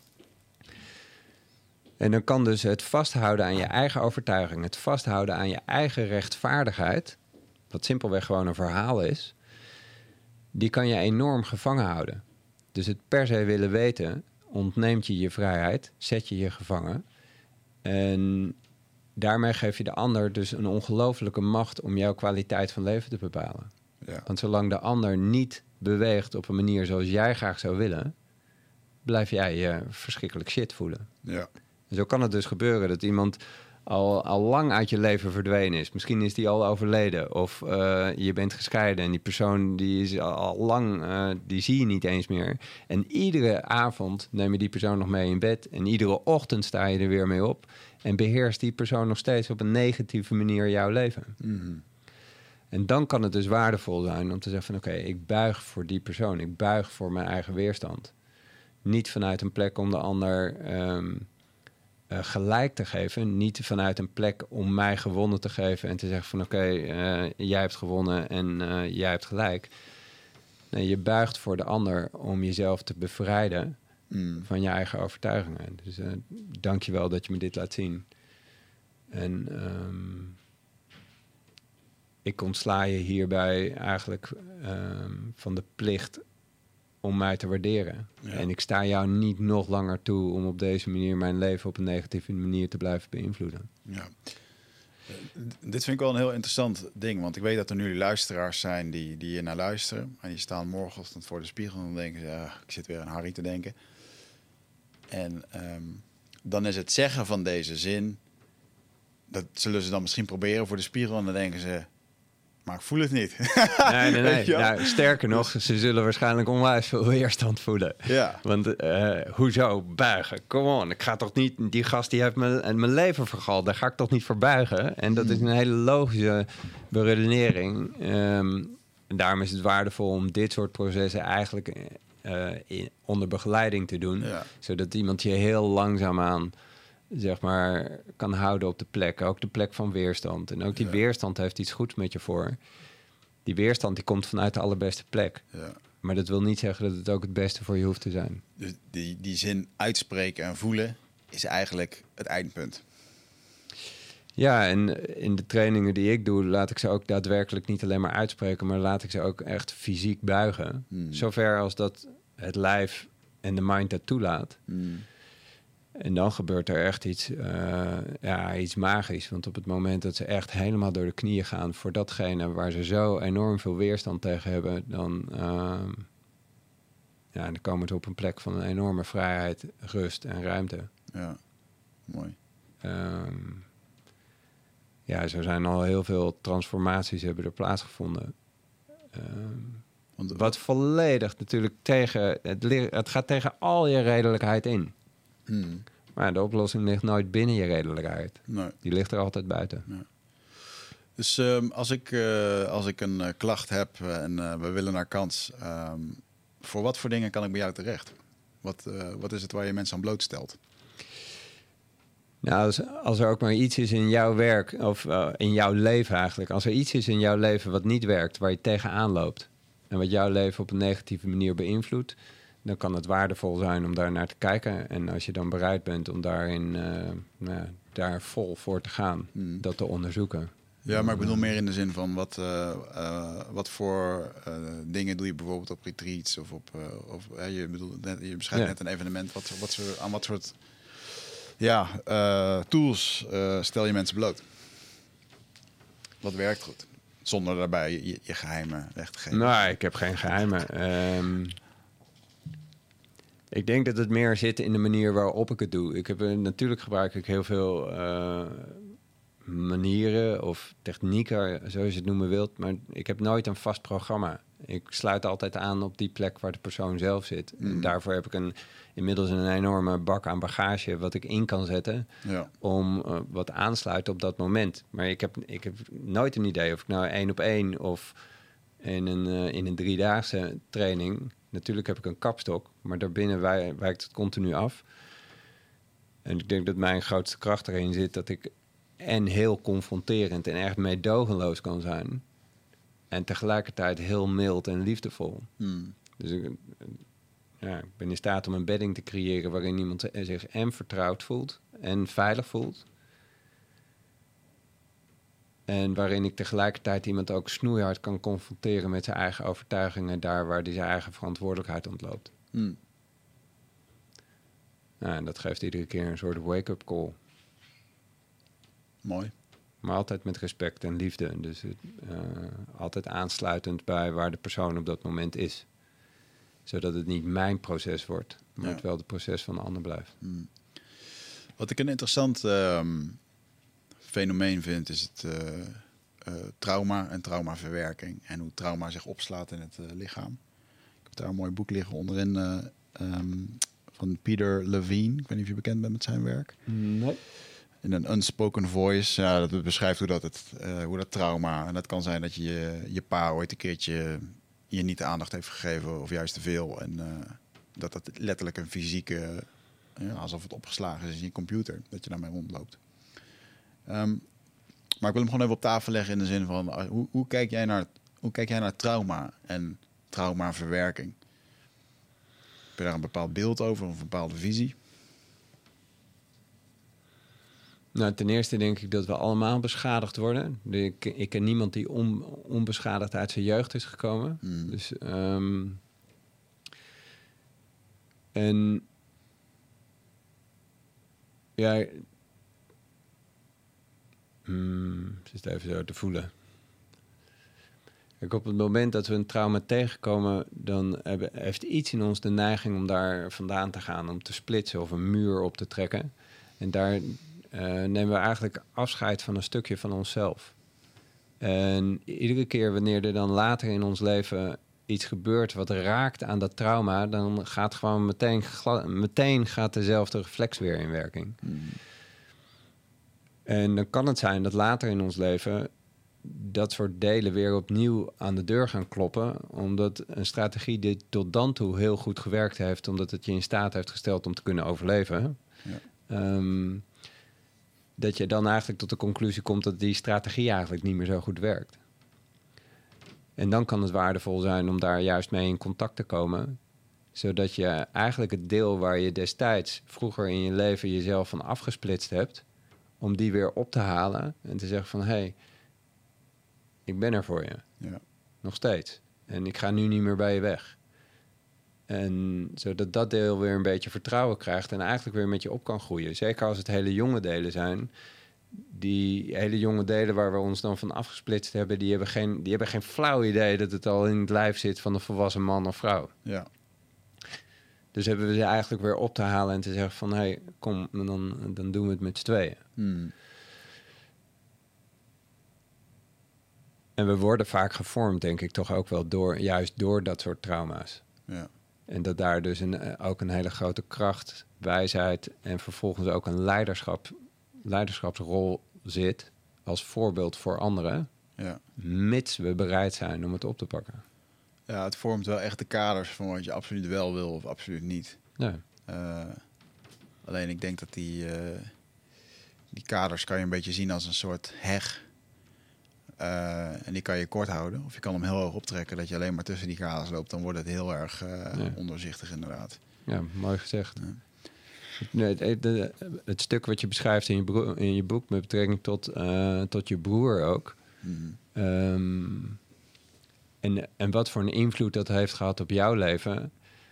En dan kan dus het vasthouden aan je eigen overtuiging, het vasthouden aan je eigen rechtvaardigheid, wat simpelweg gewoon een verhaal is, die kan je enorm gevangen houden. Dus het per se willen weten ontneemt je je vrijheid, zet je gevangen. En daarmee geef je de ander dus een ongelofelijke macht om jouw kwaliteit van leven te bepalen. Ja. Want zolang de ander niet beweegt op een manier zoals jij graag zou willen, blijf jij je verschrikkelijk shit voelen. Ja. En zo kan het dus gebeuren dat iemand al lang uit je leven verdwenen is. Misschien is die al overleden of je bent gescheiden en die persoon die is al lang, die zie je niet eens meer. En iedere avond neem je die persoon nog mee in bed en iedere ochtend sta je er weer mee op en beheerst die persoon nog steeds op een negatieve manier jouw leven. Mm-hmm. En dan kan het dus waardevol zijn om te zeggen van oké, ik buig voor die persoon. Ik buig voor mijn eigen weerstand. Niet vanuit een plek om de ander gelijk te geven. Niet vanuit een plek om mij gewonnen te geven en te zeggen van oké, jij hebt gewonnen en jij hebt gelijk. Nee, je buigt voor de ander om jezelf te bevrijden van je eigen overtuigingen. Dus dank je wel dat je me dit laat zien. En ik ontsla je hierbij eigenlijk van de plicht om mij te waarderen. Ja. En ik sta jou niet nog langer toe om op deze manier mijn leven op een negatieve manier te blijven beïnvloeden. Ja. Dit vind ik wel een heel interessant ding. Want ik weet dat er nu luisteraars zijn die hier naar luisteren. En die staan morgenochtend voor de spiegel en dan denken ze... ik zit weer aan Harry te denken. En dan is het zeggen van deze zin... dat zullen ze dan misschien proberen voor de spiegel. En dan denken ze... maar ik voel het niet. Nee. Nou, sterker nog, ze zullen waarschijnlijk onwijs veel weerstand voelen. Ja. Want hoezo buigen? Come on, ik ga toch niet... Die gast die heeft mijn leven vergald. Daar ga ik toch niet voor buigen? En dat is een hele logische beredenering. En daarom is het waardevol om dit soort processen eigenlijk onder begeleiding te doen. Ja. Zodat iemand je heel langzaamaan... zeg maar, kan houden op de plek. Ook de plek van weerstand. En ook die weerstand heeft iets goeds met je voor. Die weerstand die komt vanuit de allerbeste plek. Ja. Maar dat wil niet zeggen dat het ook het beste voor je hoeft te zijn. Dus die zin uitspreken en voelen is eigenlijk het eindpunt. Ja, en in de trainingen die ik doe... laat ik ze ook daadwerkelijk niet alleen maar uitspreken... maar laat ik ze ook echt fysiek buigen. Zover als dat het lijf en de mind dat toelaat... En dan gebeurt er echt iets magisch. Want op het moment dat ze echt helemaal door de knieën gaan... voor datgene waar ze zo enorm veel weerstand tegen hebben... dan komen ze op een plek van een enorme vrijheid, rust en ruimte. Ja, mooi. Zo zijn al heel veel transformaties hebben er plaatsgevonden. Wat volledig natuurlijk tegen... Het gaat tegen al je redelijkheid in. Maar de oplossing ligt nooit binnen je redelijkheid. Nee. Die ligt er altijd buiten. Ja. Dus als ik een klacht heb en we willen naar kans... voor wat voor dingen kan ik bij jou terecht? Wat is het waar je mensen aan blootstelt? Nou, als er ook maar iets is in jouw werk... of in jouw leven eigenlijk... als er iets is in jouw leven wat niet werkt... waar je tegenaan loopt... en wat jouw leven op een negatieve manier beïnvloedt... dan kan het waardevol zijn om daar naar te kijken. En als je dan bereid bent om daarin daar vol voor te gaan, dat te onderzoeken. Ja, maar ik bedoel meer in de zin van wat voor dingen doe je bijvoorbeeld op retreats of je beschrijft net een evenement. Aan wat soort tools stel je mensen bloot? Wat werkt goed? Zonder daarbij je geheimen weg te geven. Nou, ik heb geen geheimen. Ik denk dat het meer zit in de manier waarop ik het doe. Natuurlijk gebruik ik heel veel manieren of technieken, zoals je het noemen wilt. Maar ik heb nooit een vast programma. Ik sluit altijd aan op die plek waar de persoon zelf zit. En daarvoor heb ik inmiddels een enorme bak aan bagage... wat ik in kan zetten om wat aansluiten op dat moment. Maar ik heb nooit een idee of ik nou 1-op-1 of in een 3-daagse training... Natuurlijk heb ik een kapstok, maar daarbinnen wijkt het continu af. En ik denk dat mijn grootste kracht erin zit... dat ik en heel confronterend en echt meedogenloos kan zijn... en tegelijkertijd heel mild en liefdevol. Dus ik ben in staat om een bedding te creëren... waarin iemand zich en vertrouwd voelt en veilig voelt... En waarin ik tegelijkertijd iemand ook snoeihard kan confronteren... met zijn eigen overtuigingen... daar waar hij zijn eigen verantwoordelijkheid ontloopt. En dat geeft iedere keer een soort wake-up call. Mooi. Maar altijd met respect en liefde. Dus altijd aansluitend bij waar de persoon op dat moment is. Zodat het niet mijn proces wordt... maar het wel het proces van de ander blijft. Wat ik een interessant... fenomeen vind, is het trauma en traumaverwerking. En hoe trauma zich opslaat in het lichaam. Ik heb daar een mooi boek liggen onderin van Peter Levine. Ik weet niet of je bekend bent met zijn werk. Nee. In een unspoken voice. Ja, dat beschrijft hoe dat trauma... En dat kan zijn dat je pa ooit een keertje je niet de aandacht heeft gegeven... of juist te veel. En dat letterlijk een fysieke... alsof het opgeslagen is in je computer. Dat je daarmee rondloopt. Maar ik wil hem gewoon even op tafel leggen in de zin van... Hoe kijk jij naar trauma en traumaverwerking? Heb je daar een bepaald beeld over of een bepaalde visie? Nou, ten eerste denk ik dat we allemaal beschadigd worden. Ik ken niemand die onbeschadigd uit zijn jeugd is gekomen. Dus, en ja, zit even zo te voelen. Kijk, op het moment dat we een trauma tegenkomen, dan heeft iets in ons de neiging om daar vandaan te gaan, om te splitsen of een muur op te trekken. En daar nemen we eigenlijk afscheid van een stukje van onszelf. En iedere keer wanneer er dan later in ons leven iets gebeurt wat raakt aan dat trauma, dan gaat gewoon meteen gaat dezelfde reflex weer in werking. En dan kan het zijn dat later in ons leven dat soort delen weer opnieuw aan de deur gaan kloppen, omdat een strategie die tot dan toe heel goed gewerkt heeft, omdat het je in staat heeft gesteld om te kunnen overleven. Ja. Dat je dan eigenlijk tot de conclusie komt dat die strategie eigenlijk niet meer zo goed werkt. En dan kan het waardevol zijn om daar juist mee in contact te komen, zodat je eigenlijk het deel waar je destijds vroeger in je leven jezelf van afgesplitst hebt, om die weer op te halen en te zeggen van, hey, ik ben er voor je. Ja. Nog steeds. En ik ga nu niet meer bij je weg. En zodat dat deel weer een beetje vertrouwen krijgt en eigenlijk weer met je op kan groeien. Zeker als het hele jonge delen zijn. Die hele jonge delen waar we ons dan van afgesplitst hebben, die hebben geen flauw idee dat het al in het lijf zit van een volwassen man of vrouw. Ja. Dus hebben we ze eigenlijk weer op te halen en te zeggen van, hey, kom, dan doen we het met z'n tweeën. En we worden vaak gevormd, denk ik, toch ook wel juist door dat soort trauma's. Ja. En dat daar dus ook een hele grote kracht, wijsheid en vervolgens ook een leiderschapsrol zit als voorbeeld voor anderen. Ja. Mits we bereid zijn om het op te pakken. Ja, het vormt wel echt de kaders van wat je absoluut wel wil of absoluut niet. Ja. Alleen ik denk dat die kaders kan je een beetje zien als een soort heg. En die kan je kort houden. Of je kan hem heel hoog optrekken, dat je alleen maar tussen die kaders loopt. Dan wordt het heel erg ondoorzichtig inderdaad. Ja, mooi gezegd. Ja. Nee, het stuk wat je beschrijft in je boek met betrekking tot je broer ook. Mm-hmm. En wat voor een invloed dat heeft gehad op jouw leven.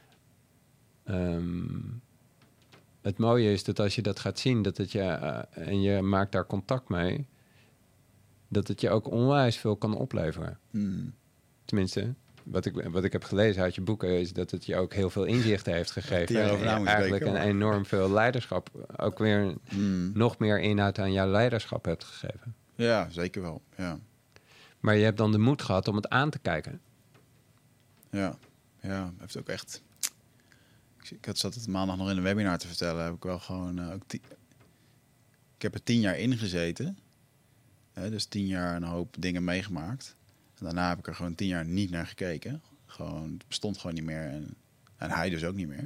Het mooie is dat als je dat gaat zien, dat het en je maakt daar contact mee, dat het je ook onwijs veel kan opleveren. Tenminste, wat ik heb gelezen uit je boeken is dat het je ook heel veel inzichten heeft gegeven. En eigenlijk een enorm veel leiderschap, ook weer nog meer inhoud aan jouw leiderschap hebt gegeven. Ja, zeker wel. Ja. Maar je hebt dan de moed gehad om het aan te kijken. Ja, heeft ook echt. Ik zat het maandag nog in een webinar te vertellen. Heb ik wel gewoon ik heb er 10 jaar in gezeten. Dus 10 jaar een hoop dingen meegemaakt. En daarna heb ik er gewoon 10 jaar niet naar gekeken. Gewoon, het bestond gewoon niet meer. En hij dus ook niet meer.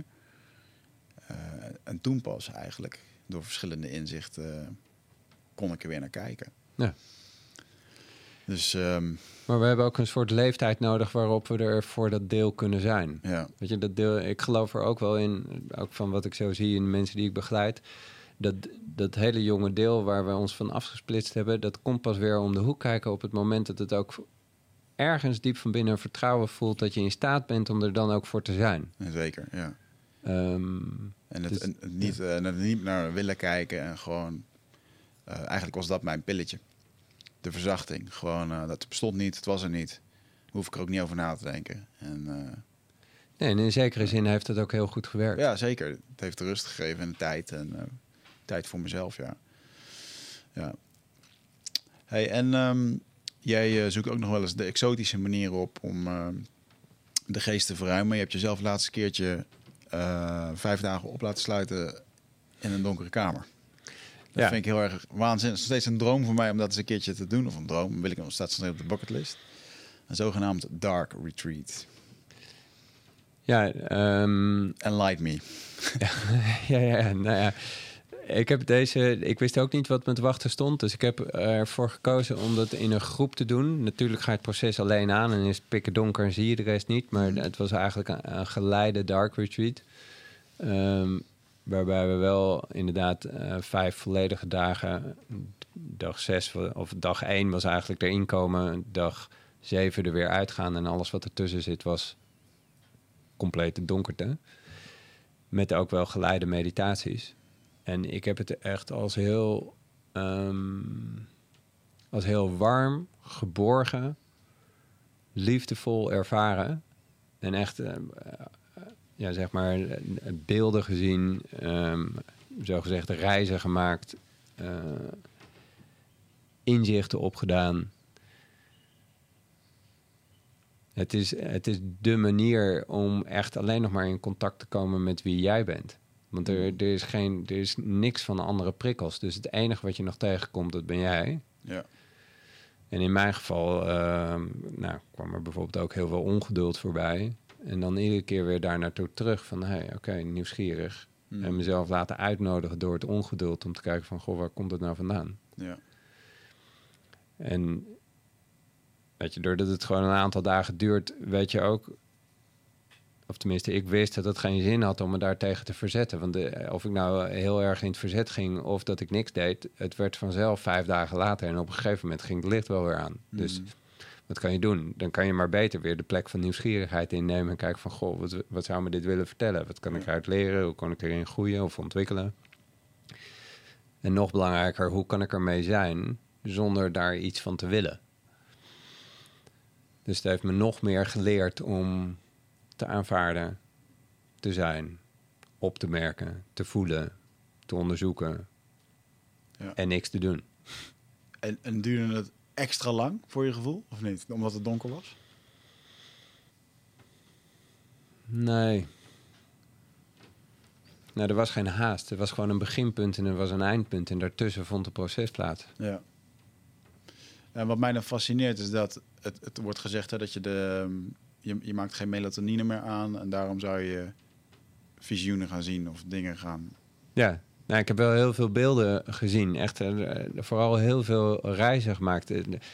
En toen pas eigenlijk, door verschillende inzichten, kon ik er weer naar kijken. Ja. Dus, maar we hebben ook een soort leeftijd nodig waarop we er voor dat deel kunnen zijn. Ja. Weet je, dat deel, ik geloof er ook wel in, ook van wat ik zo zie in de mensen die ik begeleid, dat hele jonge deel waar we ons van afgesplitst hebben, dat komt pas weer om de hoek kijken op het moment dat het ook ergens diep van binnen vertrouwen voelt dat je in staat bent om er dan ook voor te zijn. Zeker, ja. En het niet naar willen kijken en gewoon, eigenlijk was dat mijn pilletje. De verzachting. Gewoon, dat bestond niet, het was er niet. Hoef ik er ook niet over na te denken. Nee, en in zekere zin heeft het ook heel goed gewerkt. Ja, zeker. Het heeft rust gegeven en de tijd. En tijd voor mezelf, ja. Hey, en jij zoekt ook nog wel eens de exotische manieren op om de geest te verruimen. Je hebt jezelf het laatste keertje 5 dagen op laten sluiten in een donkere kamer. Dat vind ik heel erg waanzinnig. Het is steeds een droom voor mij om dat eens een keertje te doen. Of een droom, wil ik nog steeds op de bucketlist. Een zogenaamd dark retreat. Ja, Enlighten me. Nou ja. Ik wist ook niet wat me te wachten stond. Dus ik heb ervoor gekozen om dat in een groep te doen. Natuurlijk ga je het proces alleen aan en is het pikken donker en zie je de rest niet. Maar het was eigenlijk een geleide dark retreat. Waarbij we wel inderdaad 5 volledige dagen, dag 6 of dag 1 was eigenlijk erin komen, dag 7 er weer uitgaan en alles wat ertussen zit was complete donkerte. Met ook wel geleide meditaties. En ik heb het echt als heel warm, geborgen, liefdevol ervaren. En echt, zeg maar, beelden gezien, zogezegd reizen gemaakt, inzichten opgedaan. Het is de manier om echt alleen nog maar in contact te komen met wie jij bent. Want er is niks van andere prikkels. Dus het enige wat je nog tegenkomt, dat ben jij. Ja. En in mijn geval kwam er bijvoorbeeld ook heel veel ongeduld voorbij. En dan iedere keer weer daar naartoe terug van, oké, nieuwsgierig. En mezelf laten uitnodigen door het ongeduld om te kijken van, goh, waar komt het nou vandaan? Ja. En weet je, doordat het gewoon een aantal dagen duurt, weet je ook, of tenminste, ik wist dat het geen zin had om me daartegen te verzetten. Want of ik nou heel erg in het verzet ging of dat ik niks deed, het werd vanzelf 5 dagen later en op een gegeven moment ging het licht wel weer aan. Dus wat kan je doen? Dan kan je maar beter weer de plek van nieuwsgierigheid innemen en kijken van, goh, wat zou me dit willen vertellen? Wat kan ik eruit leren? Hoe kan ik erin groeien of ontwikkelen? En nog belangrijker, hoe kan ik ermee zijn zonder daar iets van te willen? Dus het heeft me nog meer geleerd om te aanvaarden, te zijn, op te merken, te voelen, te onderzoeken en niks te doen. En duurde het extra lang voor je gevoel, of niet? Omdat het donker was? Nee. Nou, er was geen haast. Er was gewoon een beginpunt en er was een eindpunt. En daartussen vond het proces plaats. Ja. En wat mij dan fascineert is dat het wordt gezegd dat je maakt geen melatonine meer aan en daarom zou je visioenen gaan zien of dingen gaan. Ja, nou, ik heb wel heel veel beelden gezien. Echt, vooral heel veel reizen gemaakt.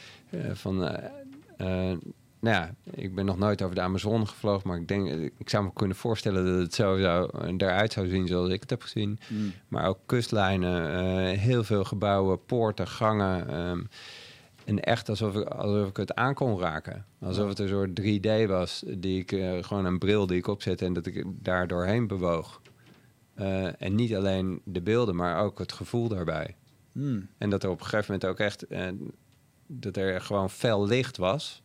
Ik ben nog nooit over de Amazone gevlogen, maar ik zou me kunnen voorstellen dat het zo eruit zou zien zoals ik het heb gezien. Maar ook kustlijnen, heel veel gebouwen, poorten, gangen. En echt alsof ik het aan kon raken. Alsof het een soort 3D was, die ik gewoon een bril die ik opzette en dat ik daar doorheen bewoog. En niet alleen de beelden, maar ook het gevoel daarbij. En dat er op een gegeven moment ook echt dat er gewoon fel licht was.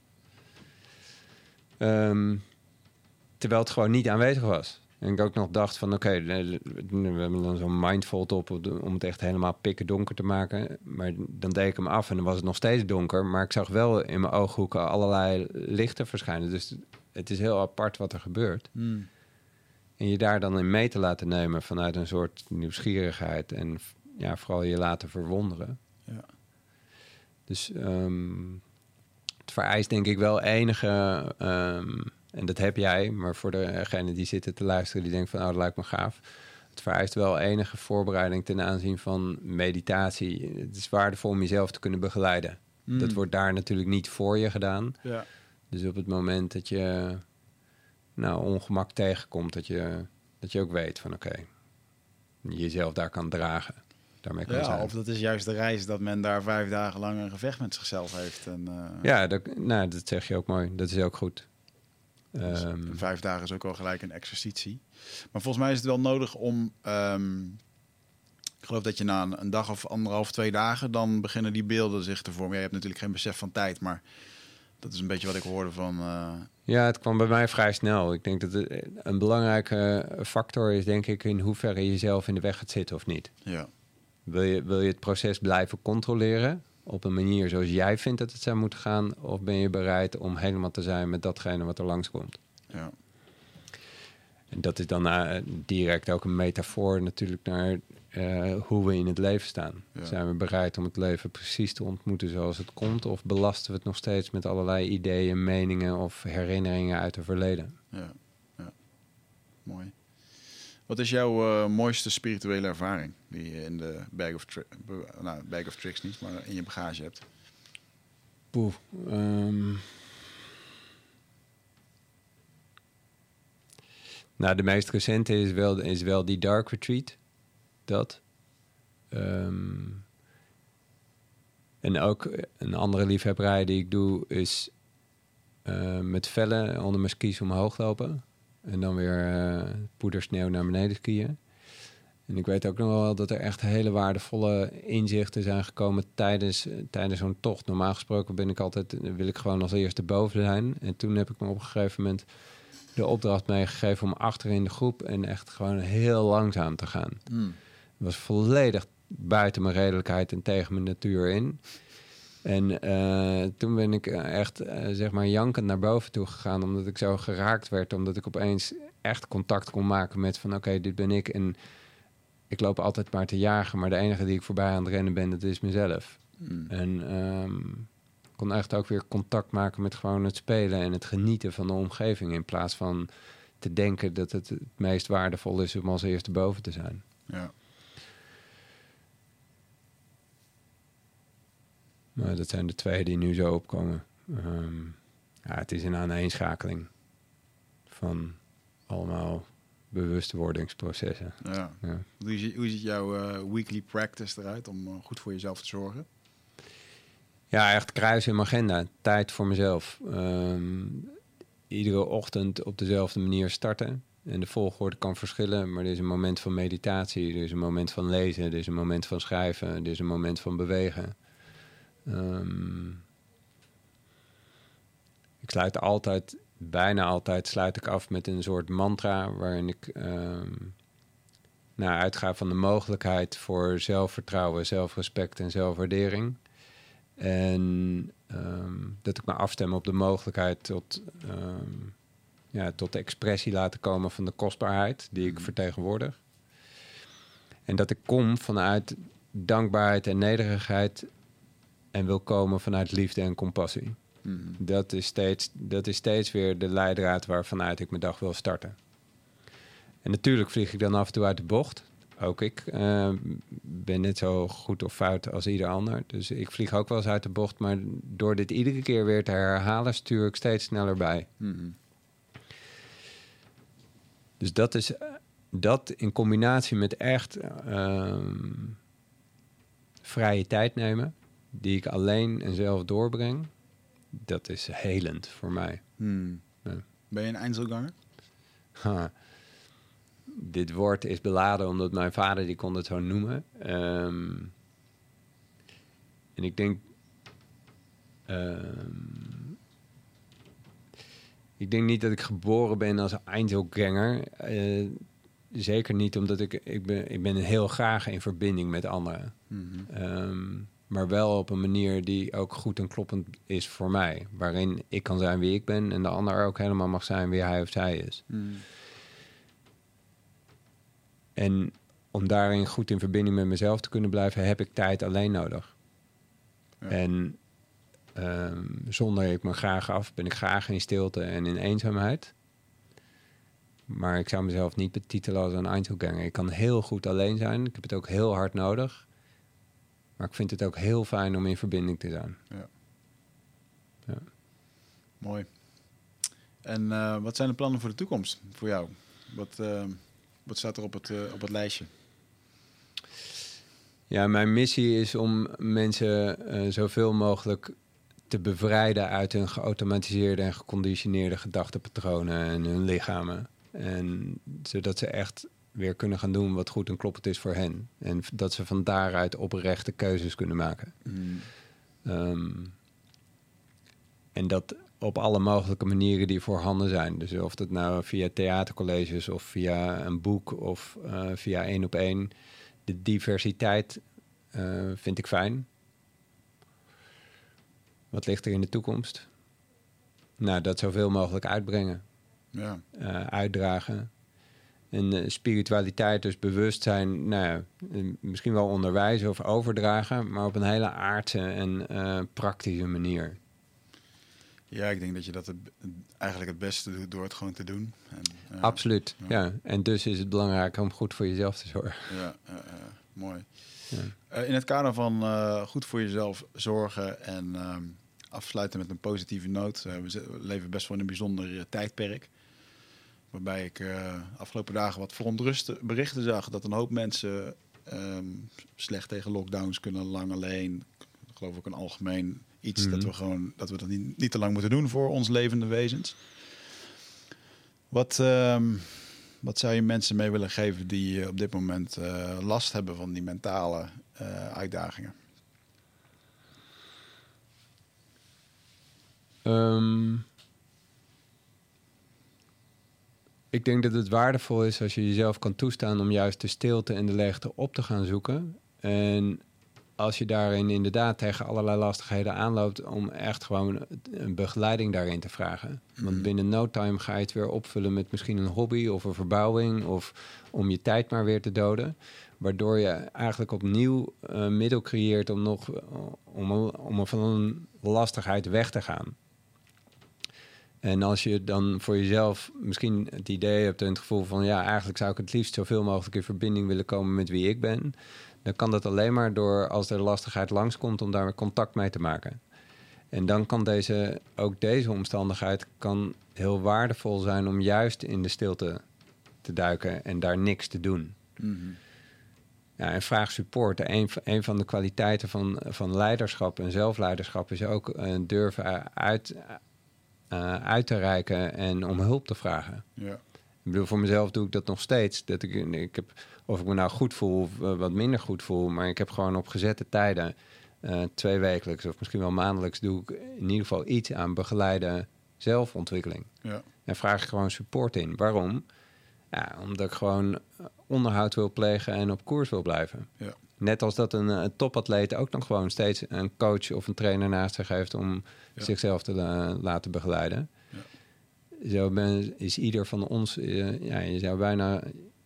Terwijl het gewoon niet aanwezig was. En ik ook nog dacht van oké, we hebben dan zo'n mindfold op om het echt helemaal pikken donker te maken. Maar dan deed ik hem af en dan was het nog steeds donker. Maar ik zag wel in mijn ooghoeken allerlei lichten verschijnen. Dus het is heel apart wat er gebeurt. En je daar dan in mee te laten nemen vanuit een soort nieuwsgierigheid. En vooral je laten verwonderen. Ja. Dus het vereist denk ik wel enige... en dat heb jij, maar voor degene die zitten te luisteren, die denken van, dat lijkt me gaaf. Het vereist wel enige voorbereiding ten aanzien van meditatie. Het is waardevol om jezelf te kunnen begeleiden. Dat wordt daar natuurlijk niet voor je gedaan. Ja. Dus op het moment dat je ongemak tegenkomt, dat je ook weet van oké, jezelf daar kan dragen. Daarmee kan zijn. Of dat is juist de reis dat men daar 5 dagen lang een gevecht met zichzelf heeft. En, dat zeg je ook mooi. Dat is ook goed. Dus 5 dagen is ook al gelijk een exercitie. Maar volgens mij is het wel nodig om... ik geloof dat je na een dag of 1,5, 2 dagen... dan beginnen die beelden zich te vormen. Ja, je hebt natuurlijk geen besef van tijd, maar... dat is een beetje wat ik hoorde van... Ja, het kwam bij mij vrij snel. Ik denk dat een belangrijke factor is, denk ik... in hoeverre je jezelf in de weg gaat zitten of niet. Ja. Wil je het proces blijven controleren... op een manier zoals jij vindt dat het zou moeten gaan... of ben je bereid om helemaal te zijn met datgene wat er langskomt? Ja. En dat is dan direct ook een metafoor natuurlijk naar hoe we in het leven staan. Ja. Zijn we bereid om het leven precies te ontmoeten zoals het komt... of belasten we het nog steeds met allerlei ideeën, meningen... of herinneringen uit het verleden? Ja, mooi. Wat is jouw mooiste spirituele ervaring die je in de bag of tricks niet, maar in je bagage hebt? Nou, de meest recente is wel die Dark Retreat. Dat. En ook een andere liefhebberij die ik doe is met vellen onder mijn skis omhoog lopen. En dan weer poedersneeuw naar beneden skiën. En ik weet ook nog wel dat er echt hele waardevolle inzichten zijn gekomen tijdens zo'n tocht. Normaal gesproken wil ik gewoon als eerste boven zijn. En toen heb ik me op een gegeven moment de opdracht meegegeven om achter in de groep en echt gewoon heel langzaam te gaan. Het was volledig buiten mijn redelijkheid en tegen mijn natuur in. En toen ben ik echt, zeg maar, jankend naar boven toe gegaan, omdat ik zo geraakt werd, omdat ik opeens echt contact kon maken met van oké, dit ben ik. En ik loop altijd maar te jagen, maar de enige die ik voorbij aan het rennen ben, dat is mezelf. En kon echt ook weer contact maken met gewoon het spelen en het genieten van de omgeving, in plaats van te denken dat het meest waardevol is om als eerste boven te zijn. Ja. Maar dat zijn de twee die nu zo opkomen. Het is een aaneenschakeling van allemaal bewustwordingsprocessen. Ja. Ja. Hoe ziet jouw weekly practice eruit om goed voor jezelf te zorgen? Ja, echt kruis in mijn agenda. Tijd voor mezelf. Iedere ochtend op dezelfde manier starten. En de volgorde kan verschillen, maar er is een moment van meditatie, er is een moment van lezen, er is een moment van schrijven, er is een moment van bewegen. Ik sluit bijna altijd sluit ik af met een soort mantra waarin ik uitga van de mogelijkheid voor zelfvertrouwen, zelfrespect en zelfwaardering. En dat ik me afstem op de mogelijkheid tot de expressie laten komen van de kostbaarheid die ik vertegenwoordig. En dat ik kom vanuit dankbaarheid en nederigheid en wil komen vanuit liefde en compassie. Dat is steeds weer de leidraad waarvanuit ik mijn dag wil starten. En natuurlijk vlieg ik dan af en toe uit de bocht. Ook ik ben net zo goed of fout als ieder ander. Dus ik vlieg ook wel eens uit de bocht. Maar door dit iedere keer weer te herhalen, stuur ik steeds sneller bij. Dus dat in combinatie met echt vrije tijd nemen, die ik alleen en zelf doorbreng, dat is helend voor mij. Ja. Ben je een Einzelganger? Dit woord is beladen omdat mijn vader die kon het zo noemen. En ik denk niet dat ik geboren ben als Einzelganger. Zeker niet omdat ik ben heel graag in verbinding met anderen. Maar wel op een manier die ook goed en kloppend is voor mij. Waarin ik kan zijn wie ik ben en de ander ook helemaal mag zijn wie hij of zij is. En om daarin goed in verbinding met mezelf te kunnen blijven, heb ik tijd alleen nodig. Ja. En zonder ik me graag af, ben ik graag in stilte en in eenzaamheid. Maar ik zou mezelf niet betitelen als een Einzelganger. Ik kan heel goed alleen zijn. Ik heb het ook heel hard nodig. Maar ik vind het ook heel fijn om in verbinding te zijn. Ja. Mooi. En wat zijn de plannen voor de toekomst voor jou? Wat staat er op het lijstje? Ja, mijn missie is om mensen zoveel mogelijk te bevrijden uit hun geautomatiseerde en geconditioneerde gedachtenpatronen en hun lichamen. En zodat ze echt weer kunnen gaan doen wat goed en kloppend is voor hen. En dat ze van daaruit oprechte keuzes kunnen maken. En dat op alle mogelijke manieren die voorhanden zijn. Dus of dat nou via theatercolleges of via een boek of via 1-op-1. De diversiteit vind ik fijn. Wat ligt er in de toekomst? Nou, dat zoveel mogelijk uitbrengen. Ja. Uitdragen. En spiritualiteit, dus bewustzijn, misschien wel onderwijzen of overdragen, maar op een hele aardse en praktische manier. Ja, ik denk dat je dat eigenlijk het beste doet door het gewoon te doen. En, absoluut, ja. En dus is het belangrijk om goed voor jezelf te zorgen. Ja, mooi. Ja. In het kader van goed voor jezelf zorgen en afsluiten met een positieve noot. We leven best wel in een bijzonder tijdperk. Waarbij ik afgelopen dagen wat verontruste berichten zag. Dat een hoop mensen slecht tegen lockdowns kunnen, lang alleen. Ik geloof ook een algemeen iets dat we dat niet te lang moeten doen voor ons levende wezens. Wat zou je mensen mee willen geven die op dit moment last hebben van die mentale uitdagingen? Ik denk dat het waardevol is als je jezelf kan toestaan om juist de stilte en de leegte op te gaan zoeken. En als je daarin inderdaad tegen allerlei lastigheden aanloopt, om echt gewoon een begeleiding daarin te vragen. Want binnen no time ga je het weer opvullen met misschien een hobby of een verbouwing of om je tijd maar weer te doden. Waardoor je eigenlijk opnieuw een middel creëert om van een lastigheid weg te gaan. En als je dan voor jezelf misschien het idee hebt en het gevoel van ja, eigenlijk zou ik het liefst zoveel mogelijk in verbinding willen komen met wie ik ben, dan kan dat alleen maar door als er lastigheid langskomt om daar contact mee te maken. En dan kan deze omstandigheid kan heel waardevol zijn om juist in de stilte te duiken en daar niks te doen. Mm-hmm. Ja, en vraag support. Een van de kwaliteiten van leiderschap en zelfleiderschap is ook durven uit te reiken en om hulp te vragen. Ja. Ik bedoel, voor mezelf doe ik dat nog steeds. Dat ik heb, of ik me nou goed voel of wat minder goed voel, maar ik heb gewoon op gezette tijden 2 wekelijks of misschien wel maandelijks doe ik in ieder geval iets aan begeleide zelfontwikkeling. Ja. En vraag ik gewoon support in. Waarom? Ja, omdat ik gewoon onderhoud wil plegen en op koers wil blijven. Ja. Net als dat een topatleet ook nog gewoon steeds een coach of een trainer naast zich heeft om zichzelf te laten begeleiden. Ja. Zo is ieder van ons, je zou bijna,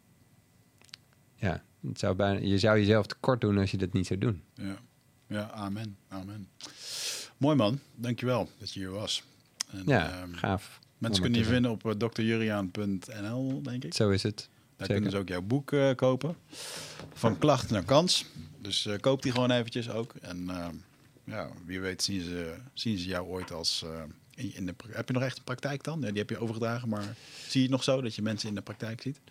je zou jezelf tekort doen als je dat niet zou doen. Ja, amen. Mooi man, dankjewel dat je hier was. En, gaaf. Mensen kunnen je vinden op drjuriaan.nl, denk ik. Zo is het. Daar kunnen ze ook jouw boek kopen. Van klachten naar kans. Dus koop die gewoon eventjes ook. En wie weet zien ze jou ooit als... heb je nog echt een praktijk dan? Ja, die heb je overgedragen, maar zie je het nog zo dat je mensen in de praktijk ziet?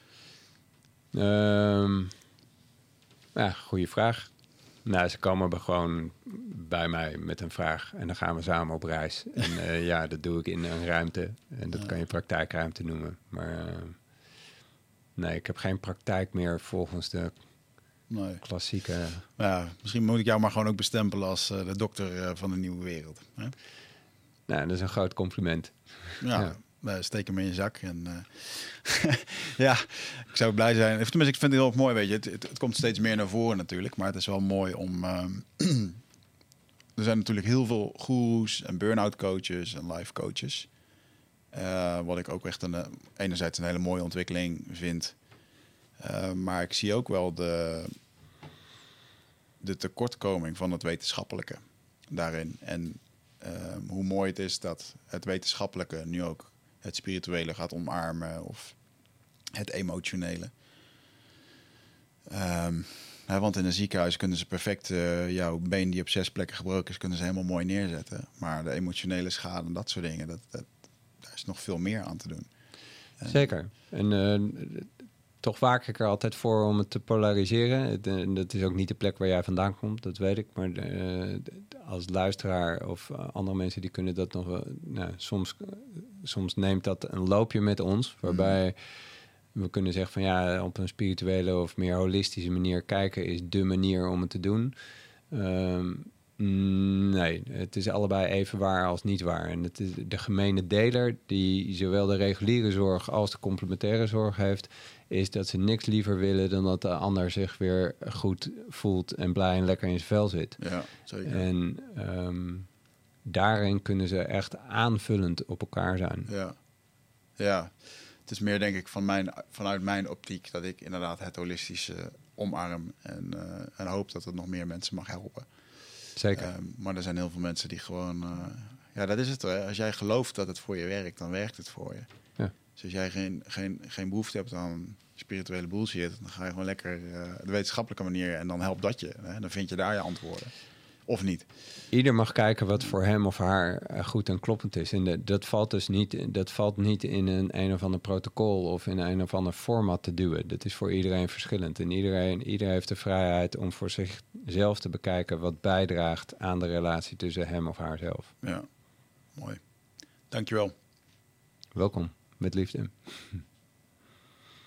Goede vraag. Nou, ze komen gewoon bij mij met een vraag en dan gaan we samen op reis. En dat doe ik in een ruimte. En dat kan je praktijkruimte noemen. Maar nee, ik heb geen praktijk meer volgens de klassieke... Ja, misschien moet ik jou maar gewoon ook bestempelen als de dokter van de nieuwe wereld. Hè? Nou, dat is een groot compliment. Ja. Steek hem in je zak. En ik zou blij zijn. Tenminste, ik vind het heel mooi, weet je. Het komt steeds meer naar voren natuurlijk. Maar het is wel mooi om... er zijn natuurlijk heel veel goeroes en burn-out coaches en life coaches. Wat ik ook echt enerzijds een hele mooie ontwikkeling vind. Maar ik zie ook wel de tekortkoming van het wetenschappelijke daarin. En hoe mooi het is dat het wetenschappelijke nu ook het spirituele gaat omarmen of het emotionele. Want in een ziekenhuis kunnen ze perfect jouw been die op 6 plekken gebroken is, kunnen ze helemaal mooi neerzetten. Maar de emotionele schade en dat soort dingen, daar is nog veel meer aan te doen. Zeker. En toch waak ik er altijd voor om het te polariseren. Dat is ook niet de plek waar jij vandaan komt, dat weet ik. Maar als luisteraar of andere mensen die kunnen dat nog wel... Nou, soms neemt dat een loopje met ons, waarbij we kunnen zeggen van ja, op een spirituele of meer holistische manier kijken is de manier om het te doen. Nee, het is allebei even waar als niet waar. En het is de gemene deler die zowel de reguliere zorg als de complementaire zorg heeft, is dat ze niks liever willen dan dat de ander zich weer goed voelt en blij en lekker in zijn vel zit. Ja, zeker. En daarin kunnen ze echt aanvullend op elkaar zijn. Ja. Het is meer denk ik vanuit mijn optiek dat ik inderdaad het holistische omarm en hoop dat het nog meer mensen mag helpen. Zeker. Maar er zijn heel veel mensen die gewoon... dat is het. Hè? Als jij gelooft dat het voor je werkt, dan werkt het voor je. Ja. Dus als jij geen behoefte hebt aan spirituele bullshit, dan ga je gewoon lekker de wetenschappelijke manier en dan helpt dat je. Hè? Dan vind je daar je antwoorden. Of niet. Ieder mag kijken wat voor hem of haar goed en kloppend is. En dat valt dus niet in een of ander protocol of in een of ander format te duwen. Dat is voor iedereen verschillend. En iedereen heeft de vrijheid om voor zichzelf te bekijken wat bijdraagt aan de relatie tussen hem of haarzelf. Ja, mooi. Dankjewel. Welkom, met liefde.